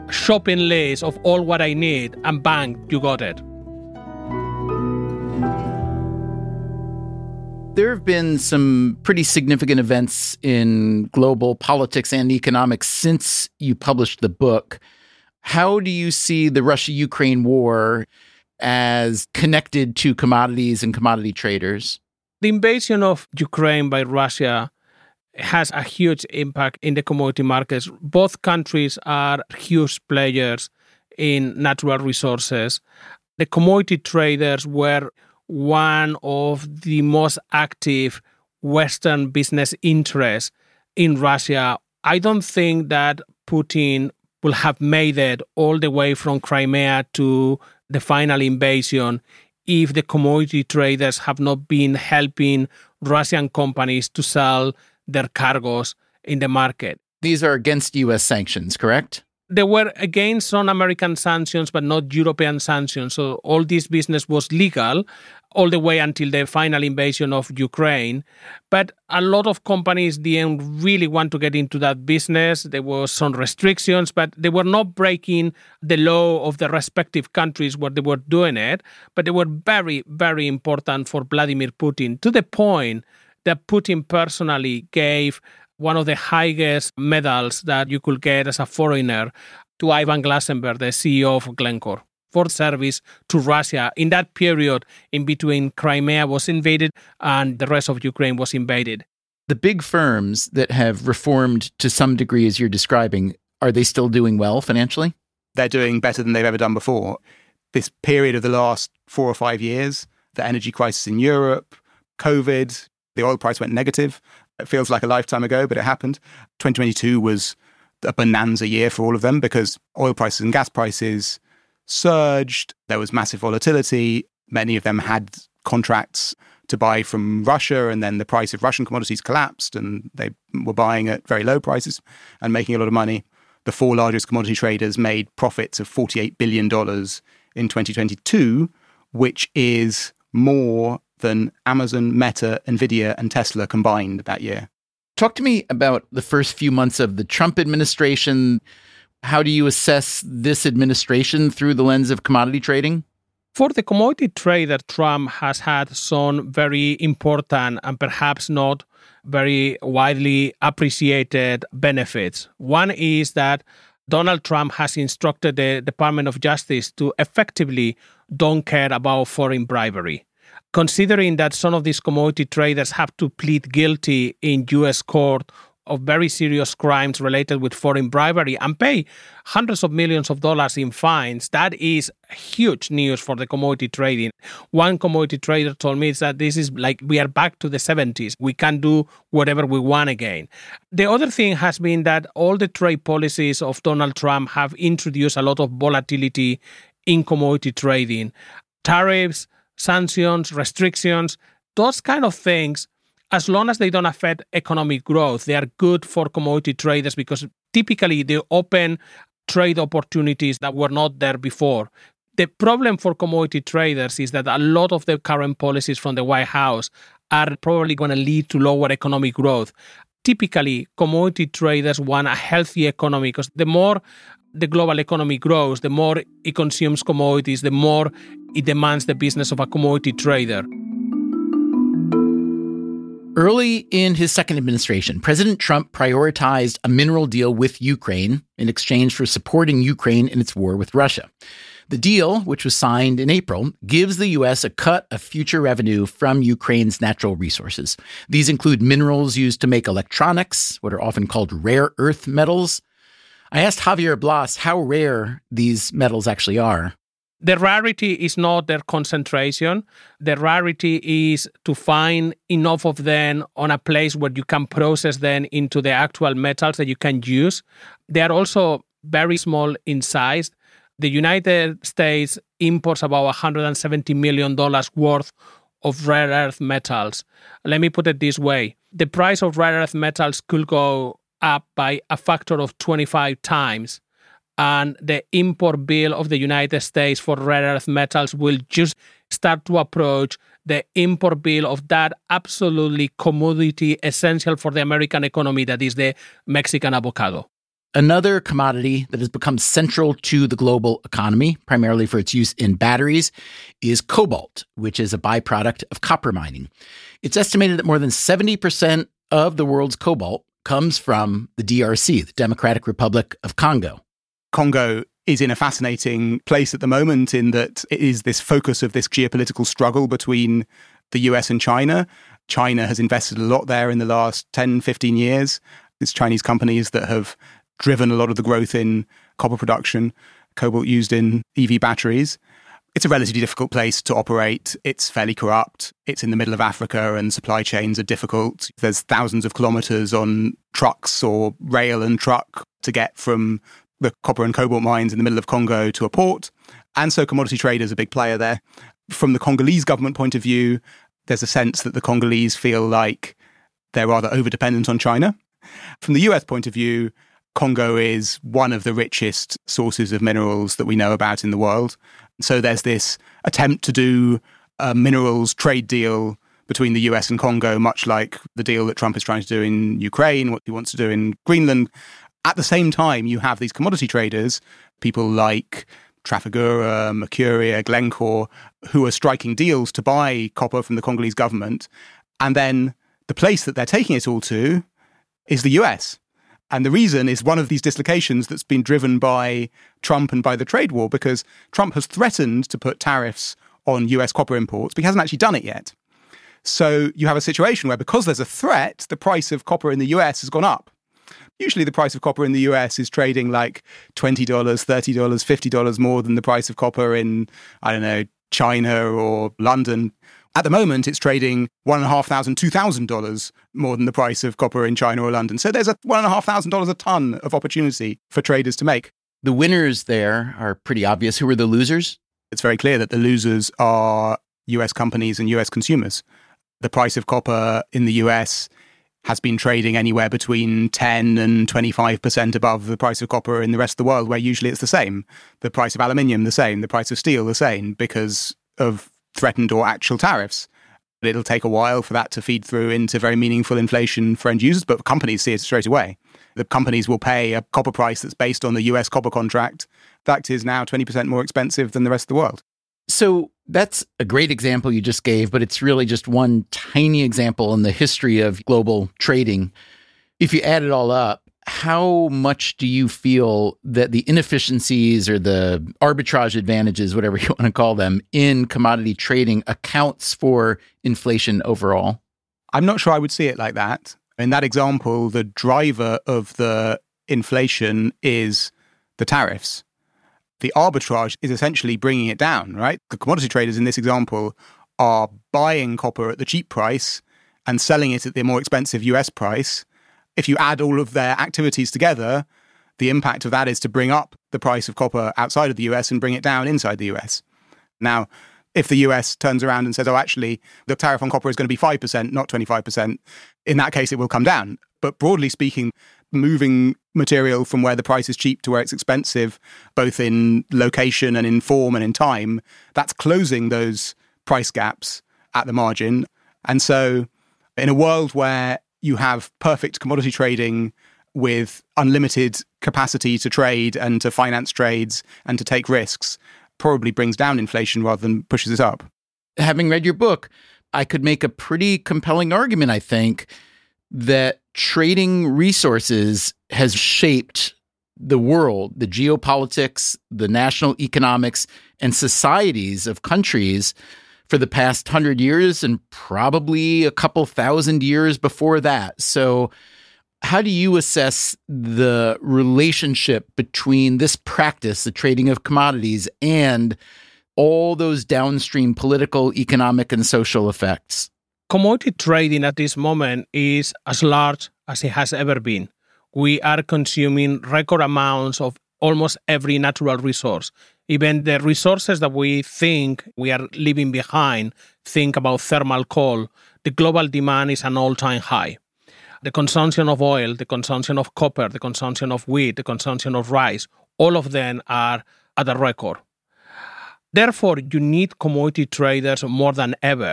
shopping list of all what I need, and bang, you got it. There have been some pretty significant events in global politics and economics since you published the book. How do you see the Russia-Ukraine war as connected to commodities and commodity traders? The invasion of Ukraine by Russia has a huge impact in the commodity markets. Both countries are huge players in natural resources. The commodity traders were one of the most active Western business interests in Russia. I don't think that Putin will have made it all the way from Crimea to the final invasion if the commodity traders have not been helping Russian companies to sell their cargoes in the market. These are against U S sanctions, correct? They were against some American sanctions, but not European sanctions. So all this business was legal all the way until the final invasion of Ukraine. But a lot of companies didn't really want to get into that business. There were some restrictions, but they were not breaking the law of the respective countries where they were doing it. But they were very, very important for Vladimir Putin, to the point that Putin personally gave one of the highest medals that you could get as a foreigner to Ivan Glasenberg, the C E O of Glencore, for service to Russia in that period in between Crimea was invaded and the rest of Ukraine was invaded. The big firms that have reformed to some degree, as you're describing, are they still doing well financially? They're doing better than they've ever done before. This period of the last four or five years, the energy crisis in Europe, COVID, the oil price went negative. It feels like a lifetime ago, but it happened. twenty twenty-two was a bonanza year for all of them because oil prices and gas prices surged. There was massive volatility. Many of them had contracts to buy from Russia, and then the price of Russian commodities collapsed, and they were buying at very low prices and making a lot of money. The four largest commodity traders made profits of forty-eight billion dollars in twenty twenty-two, which is more than Amazon, Meta, Nvidia, and Tesla combined that year. Talk to me about the first few months of the Trump administration. How do you assess this administration through the lens of commodity trading? For the commodity trader, Trump has had some very important and perhaps not very widely appreciated benefits. One is that Donald Trump has instructed the Department of Justice to effectively don't care about foreign bribery. Considering that some of these commodity traders have to plead guilty in U S court of very serious crimes related with foreign bribery and pay hundreds of millions of dollars in fines, that is huge news for the commodity trading. One commodity trader told me that this is like we are back to the seventies. We can do whatever we want again. The other thing has been that all the trade policies of Donald Trump have introduced a lot of volatility in commodity trading. Tariffs, sanctions, restrictions, those kind of things, as long as they don't affect economic growth, they are good for commodity traders because typically they open trade opportunities that were not there before. The problem for commodity traders is that a lot of the current policies from the White House are probably going to lead to lower economic growth. Typically, commodity traders want a healthy economy because the more the global economy grows, the more it consumes commodities, the more it demands the business of a commodity trader. Early in his second administration, President Trump prioritized a mineral deal with Ukraine in exchange for supporting Ukraine in its war with Russia. The deal, which was signed in April, gives the U S a cut of future revenue from Ukraine's natural resources. These include minerals used to make electronics, what are often called rare earth metals. I asked Javier Blas how rare these metals actually are. The rarity is not their concentration. The rarity is to find enough of them on a place where you can process them into the actual metals that you can use. They are also very small in size. The United States imports about one hundred seventy million dollars worth of rare earth metals. Let me put it this way. The price of rare earth metals could go up by a factor of twenty-five times. And the import bill of the United States for rare earth metals will just start to approach the import bill of that absolutely commodity essential for the American economy that is the Mexican avocado. Another commodity that has become central to the global economy, primarily for its use in batteries, is cobalt, which is a byproduct of copper mining. It's estimated that more than seventy percent of the world's cobalt comes from the D R C, the Democratic Republic of Congo. Congo is in a fascinating place at the moment in that it is this focus of this geopolitical struggle between the U S and China. China has invested a lot there in the last ten, fifteen years. It's Chinese companies that have driven a lot of the growth in copper production, cobalt used in E V batteries. It's a relatively difficult place to operate. It's fairly corrupt. It's in the middle of Africa and supply chains are difficult. There's thousands of kilometers on trucks or rail and truck to get from the copper and cobalt mines in the middle of Congo to a port. And so commodity trade is a big player there. From the Congolese government point of view, there's a sense that the Congolese feel like they're rather over-dependent on China. From the U S point of view, Congo is one of the richest sources of minerals that we know about in the world. So there's this attempt to do a minerals trade deal between the U S and Congo, much like the deal that Trump is trying to do in Ukraine, what he wants to do in Greenland. At the same time, you have these commodity traders, people like Trafigura, Mercuria, Glencore, who are striking deals to buy copper from the Congolese government. And then the place that they're taking it all to is the U S. And the reason is one of these dislocations that's been driven by Trump and by the trade war, because Trump has threatened to put tariffs on U S copper imports, but he hasn't actually done it yet. So you have a situation where because there's a threat, the price of copper in the U S has gone up. Usually the price of copper in the U S is trading like twenty dollars, thirty dollars, fifty dollars more than the price of copper in, I don't know, China or London. At the moment, it's trading one and a half thousand, two thousand dollars more than the price of copper in China or London. So there's a one and a half thousand dollars a ton of opportunity for traders to make. The winners there are pretty obvious. Who are the losers? It's very clear that the losers are U S companies and U S consumers. The price of copper in the U S has been trading anywhere between ten and twenty-five percent above the price of copper in the rest of the world, where usually it's the same. The price of aluminium, the same. The price of steel, the same, because of threatened or actual tariffs. But it'll take a while for that to feed through into very meaningful inflation for end users, but companies see it straight away. The companies will pay a copper price that's based on the U S copper contract. That is now twenty percent more expensive than the rest of the world. So that's a great example you just gave, but it's really just one tiny example in the history of global trading. If you add it all up, how much do you feel that the inefficiencies or the arbitrage advantages, whatever you want to call them, in commodity trading accounts for inflation overall? I'm not sure I would see it like that. In that example, the driver of the inflation is the tariffs. The arbitrage is essentially bringing it down, right? The commodity traders in this example are buying copper at the cheap price and selling it at the more expensive U S price. If you add all of their activities together, the impact of that is to bring up the price of copper outside of the U S and bring it down inside the U S. Now, if the U S turns around and says, oh, actually, the tariff on copper is going to be five percent, not twenty-five percent, in that case, it will come down. But broadly speaking, moving material from where the price is cheap to where it's expensive, both in location and in form and in time, that's closing those price gaps at the margin. And so in a world where you have perfect commodity trading with unlimited capacity to trade and to finance trades and to take risks, probably brings down inflation rather than pushes it up. Having read your book, I could make a pretty compelling argument, I think, that trading resources has shaped the world, the geopolitics, the national economics, and societies of countries for the past hundred years and probably a couple thousand years before that. So how do you assess the relationship between this practice, the trading of commodities, and all those downstream political, economic, and social effects? Commodity trading at this moment is as large as it has ever been. We are consuming record amounts of almost every natural resource. Even the resources that we think we are leaving behind, think about thermal coal, the global demand is an all-time high. The consumption of oil, the consumption of copper, the consumption of wheat, the consumption of rice, all of them are at a record. Therefore, you need commodity traders more than ever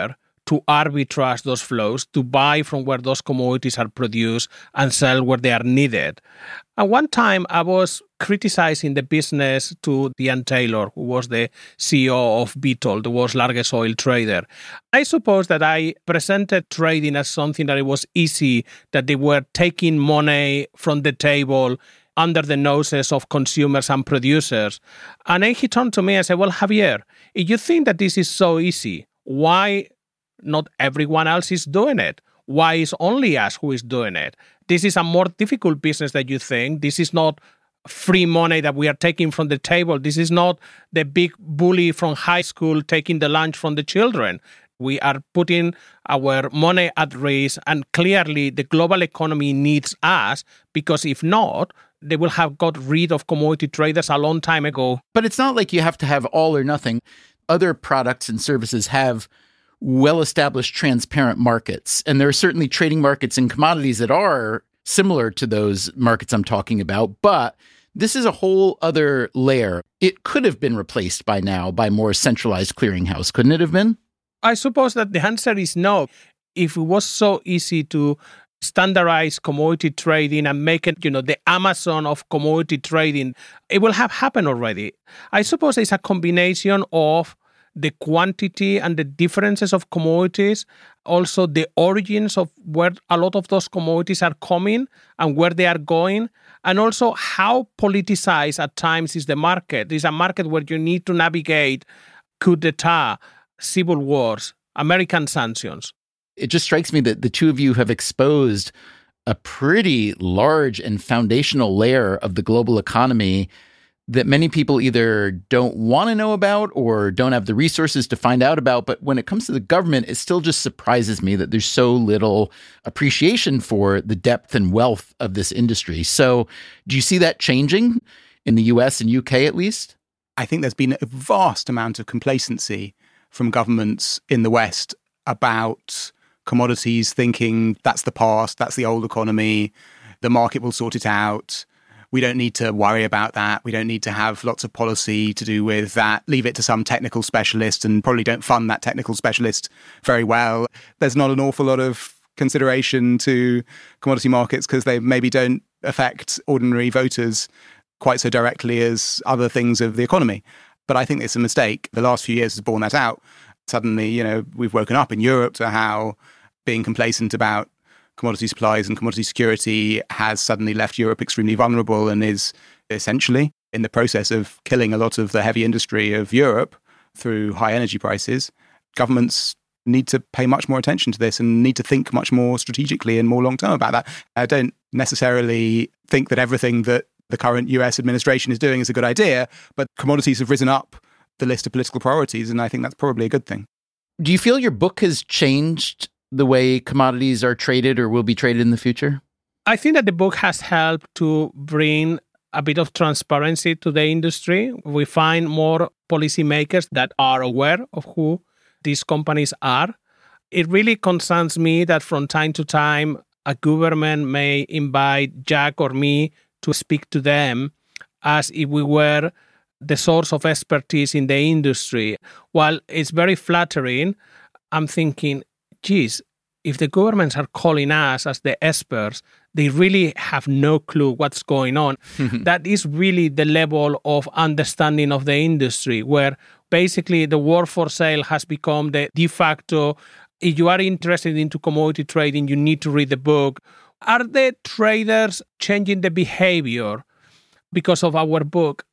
to arbitrage those flows, to buy from where those commodities are produced and sell where they are needed. And one time I was criticizing the business to Ian Taylor, who was the C E O of Vitol, the world's largest oil trader. I suppose that I presented trading as something that it was easy, that they were taking money from the table under the noses of consumers and producers. And then he turned to me and said, well, Javier, if you think that this is so easy, why not everyone else is doing it? Why is only us who is doing it? This is a more difficult business than you think. This is not free money that we are taking from the table. This is not the big bully from high school taking the lunch from the children. We are putting our money at risk, and clearly the global economy needs us, because if not, they will have got rid of commodity traders a long time ago. But it's not like you have to have all or nothing. Other products and services have well-established, transparent markets. And there are certainly trading markets in commodities that are similar to those markets I'm talking about. But this is a whole other layer. It could have been replaced by now by more centralized clearinghouse, couldn't it have been? I suppose that the answer is no. If it was so easy to standardize commodity trading and make it, you know, the Amazon of commodity trading, it will have happened already. I suppose it's a combination of the quantity and the differences of commodities, also the origins of where a lot of those commodities are coming and where they are going, and also how politicized at times is the market. It's a market where you need to navigate coup d'etat, civil wars, American sanctions. It just strikes me that the two of you have exposed a pretty large and foundational layer of the global economy that many people either don't want to know about or don't have the resources to find out about. But when it comes to the government, it still just surprises me that there's so little appreciation for the depth and wealth of this industry. So do you see that changing in the U S and U K at least? I think there's been a vast amount of complacency from governments in the West about commodities, thinking that's the past, that's the old economy, the market will sort it out. We don't need to worry about that. We don't need to have lots of policy to do with that. Leave it to some technical specialist, and probably don't fund that technical specialist very well. There's not an awful lot of consideration to commodity markets because they maybe don't affect ordinary voters quite so directly as other things of the economy. But I think it's a mistake. The last few years has borne that out. Suddenly, you know, we've woken up in Europe to how being complacent about commodity supplies and commodity security has suddenly left Europe extremely vulnerable and is essentially in the process of killing a lot of the heavy industry of Europe through high energy prices. Governments need to pay much more attention to this and need to think much more strategically and more long-term about that. I don't necessarily think that everything that the current U S administration is doing is a good idea, but commodities have risen up the list of political priorities, and I think that's probably a good thing. Do you feel your book has changed the way commodities are traded or will be traded in the future? I think that the book has helped to bring a bit of transparency to the industry. We find more policymakers that are aware of who these companies are. It really concerns me that from time to time, a government may invite Jack or me to speak to them as if we were the source of expertise in the industry. While it's very flattering, I'm thinking, geez, if the governments are calling us as the experts, they really have no clue what's going on. That is really the level of understanding of the industry, where basically the word for sale has become the de facto. If you are interested into commodity trading, you need to read the book. Are the traders changing the behavior because of our book?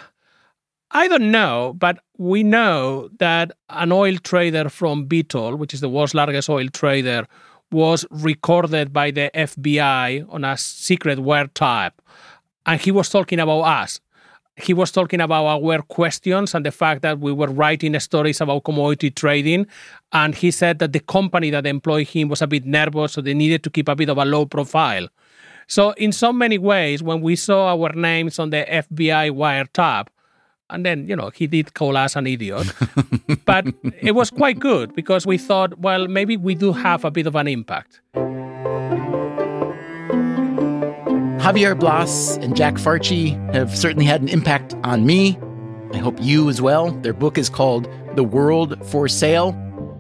I don't know, but we know that an oil trader from Vitol, which is the world's largest oil trader, was recorded by the F B I on a secret wiretap. And he was talking about us. He was talking about our questions and the fact that we were writing stories about commodity trading. And he said that the company that employed him was a bit nervous, so they needed to keep a bit of a low profile. So in so many ways, when we saw our names on the F B I wiretap, and then, you know, he did call us an idiot. But it was quite good because we thought, well, maybe we do have a bit of an impact. Javier Blas and Jack Farchi have certainly had an impact on me. I hope you as well. Their book is called The World for Sale.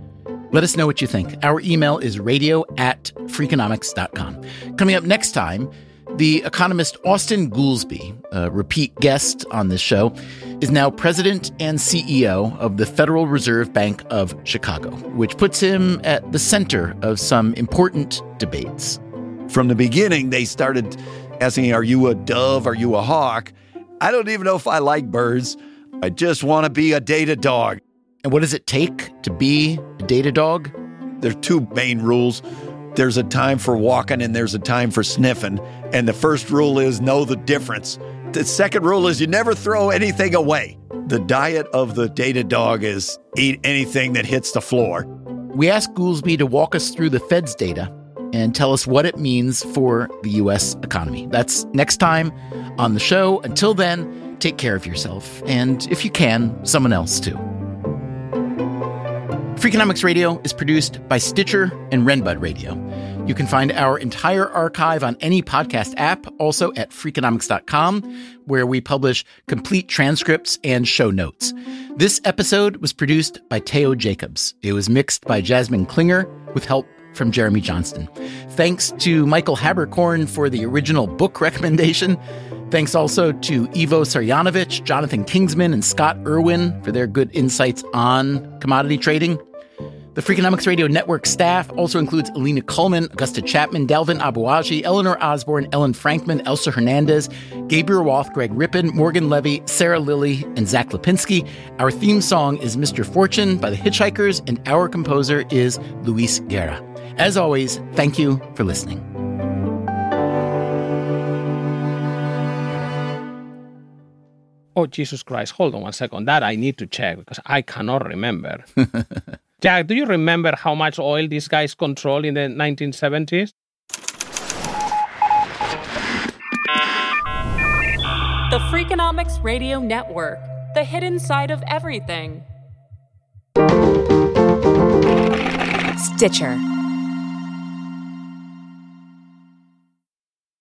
Let us know what you think. Our email is radio at freakonomics dot com. Coming up next time, the economist Austan Goolsbee, a repeat guest on this show, is now president and C E O of the Federal Reserve Bank of Chicago, which puts him at the center of some important debates. From the beginning, they started asking, are you a dove? Are you a hawk? I don't even know if I like birds. I just want to be a data dog. And what does it take to be a data dog? There's two main rules. There's a time for walking and there's a time for sniffing. And the first rule is know the difference. The second rule is you never throw anything away. The diet of the data dog is eat anything that hits the floor. We asked Goolsbee to walk us through the Fed's data and tell us what it means for the U S economy. That's next time on the show. Until then, take care of yourself. And if you can, someone else too. Freakonomics Radio is produced by Stitcher and Renbud Radio. You can find our entire archive on any podcast app, also at freakonomics dot com, where we publish complete transcripts and show notes. This episode was produced by Teo Jacobs. It was mixed by Jasmine Klinger with help from Jeremy Johnston. Thanks to Michael Haberkorn for the original book recommendation. Thanks also to Ivo Sarjanovic, Jonathan Kingsman, and Scott Irwin for their good insights on commodity trading. The Freakonomics Radio Network staff also includes Alina Kullman, Augusta Chapman, Dalvin Abuaji, Eleanor Osborne, Ellen Frankman, Elsa Hernandez, Gabriel Roth, Greg Rippin, Morgan Levy, Sarah Lilly, and Zach Lipinski. Our theme song is Mister Fortune by the Hitchhikers, and our composer is Luis Guerra. As always, thank you for listening. Oh, Jesus Christ. Hold on one second. That I need to check because I cannot remember. Jack, do you remember how much oil these guys controlled in the nineteen seventies? The Freakonomics Radio Network, the hidden side of everything. Stitcher.